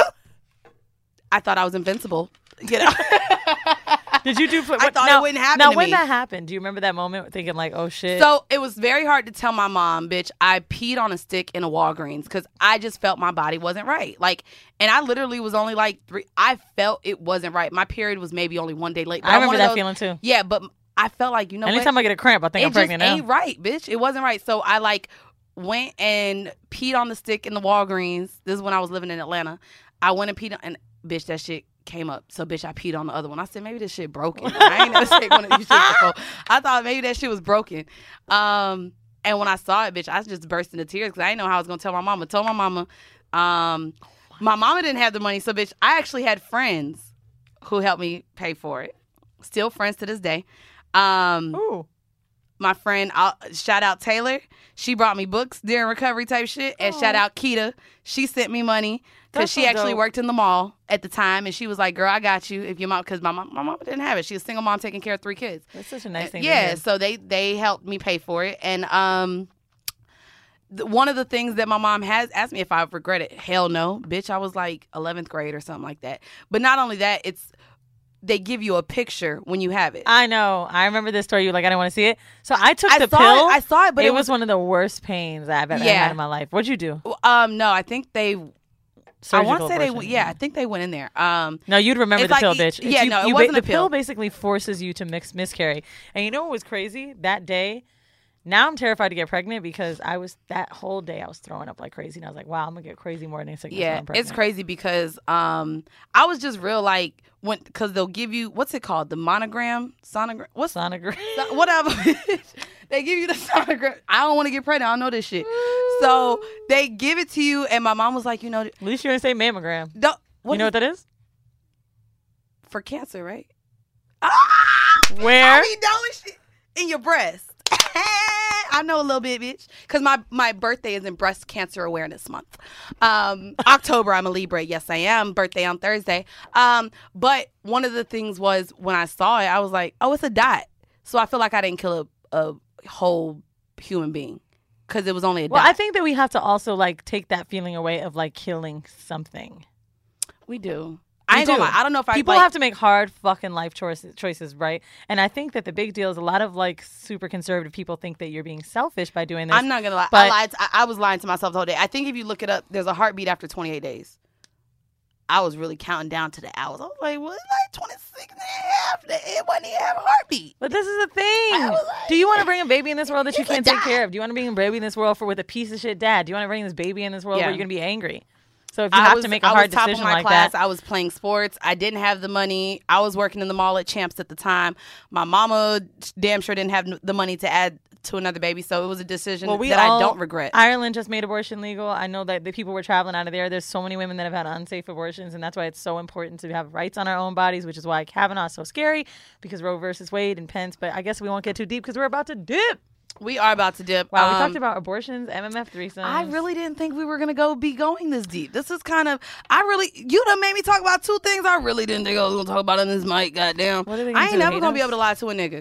I thought I was invincible. You know. Did you do? I thought it wouldn't happen Now, to when me. that happened, do you remember that moment thinking like, "Oh shit"? So it was very hard to tell my mom, bitch, I peed on a stick in a Walgreens because I just felt my body wasn't right. Like, and I literally was only like 3. I felt it wasn't right. My period was maybe only 1 day late. But I remember I'm one of that those- feeling too. Yeah, but I felt like, you know Anytime what? I get a cramp, I think I'm It pregnant just now. ain't right, bitch. It wasn't right. So I like went and peed on the stick in the Walgreens. This is when I was living in Atlanta. I went and peed on, and bitch, that shit came up. So bitch, I peed on the other one. I said, maybe this shit broken. I ain't never said one of these shit before. I thought maybe that shit was broken. And when I saw it, bitch, I just burst into tears because I didn't know how I was gonna tell my mama. Told my mama. My mama didn't have the money, so bitch, I actually had friends who helped me pay for it. Still friends to this day. Ooh. My friend, shout out Taylor. She brought me books during recovery type shit. And shout out Keita. She sent me money because That's she so actually dope. worked in the mall at the time. And she was like, girl, I got you. If your mom, because my mom didn't have it. She was a single mom taking care of 3 kids. That's such a nice thing. to Yeah, hear. so they helped me pay for it. And one of the things that my mom has asked me if I regret it, hell no. Bitch, I was like 11th grade or something like that. But not only that, they give you a picture when you have it. I know. I remember this story. You were like, I didn't want to see it. So I took the saw pill. it. I saw it, but it was one of the worst pains I've ever Yeah. had in my life. What'd you do? No, I think I Surgical want to say abortion. I think they went in there. No, you'd remember It's the like pill, you- bitch. yeah, You- no, it you wasn't the a pill. pill basically forces you to miscarry. And you know what was crazy? That day, now I'm terrified to get pregnant because that whole day I was throwing up like crazy. And I was like, wow, I'm going to get crazy more than a sickness when Yeah, I'm pregnant. it's crazy because I was just real like because they'll give you what's it called, the sonogram, Sonogram. whatever. They give you the sonogram. I don't want to get pregnant. I don't know this shit. So they give it to you, and my mom was like, At least you didn't say mammogram. don't, You know what that is? for cancer, right? Where? I be knowing shit in your breast. I know a little bit, bitch. Because my birthday is in Breast Cancer Awareness Month. October, I'm a Libra. Yes, I am. Birthday on Thursday. But one of the things was when I saw it, I was like, oh, it's a dot. So I feel like I didn't kill a whole human being because it was only a Well, dot. I think that we have to also like take that feeling away of like killing something. we do. We I ain't gonna do. lie. I don't know if People like, have to make hard fucking life choices, right? And I think that the big deal is a lot of like super conservative people think that you're being selfish by doing this. I'm not gonna lie. But- I was lying to myself the whole day. I think if you look it up, there's a heartbeat after 28 days. I was really counting down to the hours. I was like, well, it's like 26 and a half. It wasn't even have a heartbeat. But this is the thing. I was like, Do you want to bring a baby in this world that you it's a can't take dot. care of? Do you want to bring a baby in this world with a piece of shit dad? Do you want to bring this baby in this world where Yeah. you're going to be angry? So if you have to make a I hard was top decision of my like class. that. I was playing sports. I didn't have the money. I was working in the mall at Champs at the time. My mama damn sure didn't have the money to add to another baby. So it was a decision that I don't regret. Ireland just made abortion legal. I know that the people were traveling out of there. There's so many women that have had unsafe abortions, and that's why it's so important to have rights on our own bodies, which is why Kavanaugh is so scary, because Roe versus Wade and Pence. But I guess we won't get too deep because we're about to dip. We are about to dip. Wow, we talked about abortions, MMF threesomes. I really didn't think we were gonna be going this deep. This is kind of you done made me talk about 2 things I really didn't think I was gonna talk about on this mic. Goddamn, What are they gonna I do, ain't never hate gonna be us? able to lie to a nigga.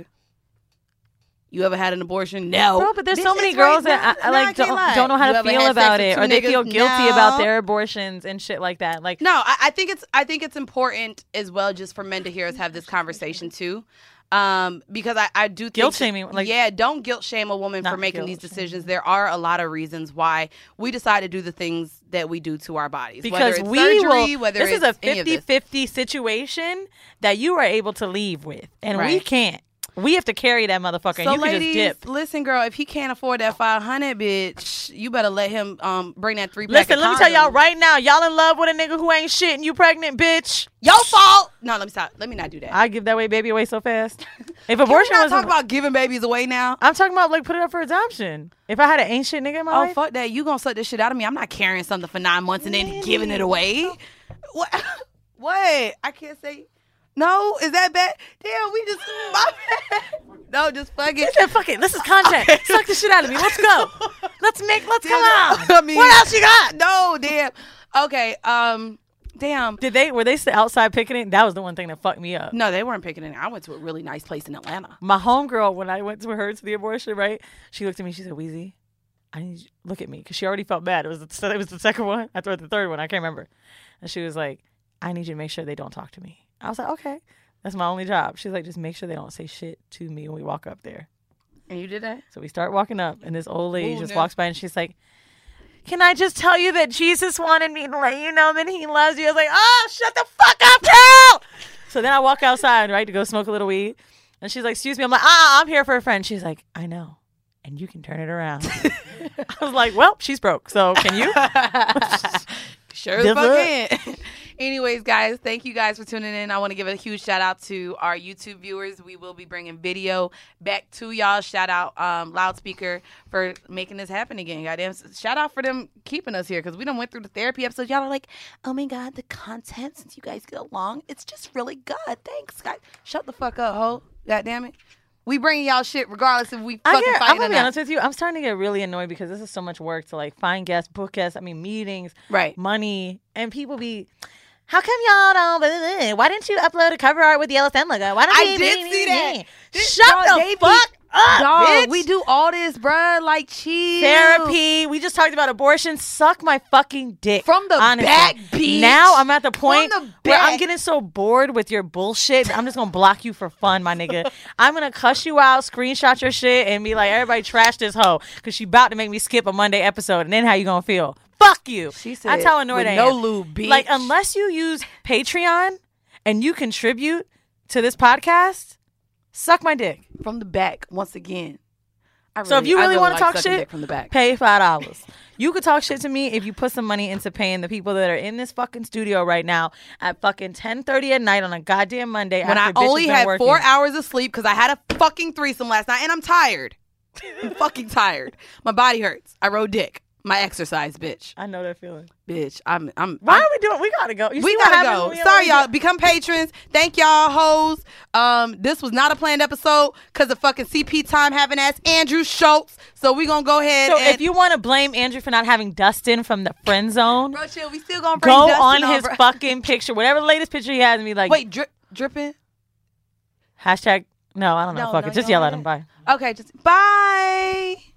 You ever had an abortion? No, Bro, but there's Bitch, so many it's girls right that now. I No, like can't lie. don't know how You to ever feel had about sex with it, 2 or they feel niggas? guilty about No. their abortions and shit like that. Like, No, I think it's important as well just for men to hear us have this conversation too. Because I do think Guilt shaming, like- don't guilt shame a woman for Not making guilt these shame. decisions. There are a lot of reasons why we decide to do the things that we do to our bodies. because whether it's we surgery, will. whether This is it's a any of this. 50-50 situation that you are able to leave with, and we Right. can't. We have to carry that motherfucker. So and you ladies, can just dip. listen, girl, if he can't afford that 500, bitch, you better let him bring that 3-pack. Listen, of let me tell y'all condoms. right now, y'all in love with a nigga who ain't shit and you pregnant, bitch. Your fault. No, let me stop. Let me not do that. I give that way baby away so fast. If Can we abortion not was, talk about giving babies away now? I'm talking about like put it up for adoption. If I had an ain't shit nigga in my Oh, life, fuck that. You gonna suck this shit out of me. I'm not carrying something for 9 months and then giving it away. What? What? I can't say. No? Is that bad? Damn, we just. My bad. No, just fuck He it. said, fuck it. This is content. Suck the shit out of me. Let's go. Let's come on. I mean, What else you got? No, damn. Okay, damn. Were they outside picketing? That was the one thing that fucked me up. No, they weren't picking it. I went to a really nice place in Atlanta. My homegirl, when I went to her to the abortion, right? She looked at me. She said, Weezy, I need you to look at me. Because she already felt bad. It was the second one. I thought the third one. I can't remember. And she was like, I need you to make sure they don't talk to me. I was like, okay. That's my only job. She's like, just make sure they don't say shit to me when we walk up there. And you did that? So we start walking up, and this old lady Ooh, just no. walks by, and she's like, can I just tell you that Jesus wanted me to let you know that he loves you? I was like, oh, shut the fuck up, girl! So then I walk outside, right, to go smoke a little weed. And she's like, excuse me. I'm like, I'm here for a friend. She's like, I know. And you can turn it around. I was like, well, she's broke. So can you? Sure the fuck can. Anyways, guys, thank you guys for tuning in. I want to give a huge shout out to our YouTube viewers. We will be bringing video back to y'all. Shout out Loudspeaker for making this happen again. Goddamn, shout out for them keeping us here because we done went through the therapy episode. Y'all are like, oh my God, the content since you guys get along, it's just really good. Thanks, guys. Shut the fuck up, ho. God damn it. We bringing y'all shit regardless if we fucking fighting I'm gonna or be not. honest with you. I'm starting to get really annoyed because this is so much work to like find guests, book guests. I mean, meetings, Right. money, and people be. How come y'all don't? Blah, blah, blah. Why didn't you upload a cover art with the LSM logo? Why don't I you? did see that. Shut Dog, the they be- fuck up, Dog, bitch. we do all this, bruh. Like, chill. Therapy. We just talked about abortion. Suck my fucking dick. From the honestly. back, bitch. Now I'm at the point From the where I'm back. getting so bored with your bullshit. I'm just going to block you for fun, my nigga. I'm going to cuss you out, screenshot your shit, and be like, everybody trash this hoe because she about to make me skip a Monday episode. And then how you going to feel? Fuck you. She said, That's how annoyed with I am. no lube, bitch. Like, unless you use Patreon and you contribute to this podcast, suck my dick. From the back, once again. So if you really want to talk sucking shit, dick from the back. pay $5. You could talk shit to me if you put some money into paying the people that are in this fucking studio right now at fucking 10:30 at night on a goddamn Monday. When I after bitch only has been had working. 4 hours of sleep because I had a fucking threesome last night and I'm tired. I'm fucking tired. My body hurts. I rode dick. My exercise, bitch. I know that feeling. Bitch, I'm Why are we doing? We gotta go. You we see what gotta happens go. when we Sorry, don't y'all. Become patrons. Thank y'all, hoes. This was not a planned episode because of fucking CP time having ass Andrew Schultz. So we gonna go ahead. So and if you want to blame Andrew for not having Dustin from the friend zone, bro, chill. We still gonna bring go Dustin on his over. fucking picture, whatever the latest picture he has, and be like, Wait, dripping. hashtag. No, I don't know. No, Fuck no, it. Just you yell don't at him. want Bye. Okay, just bye.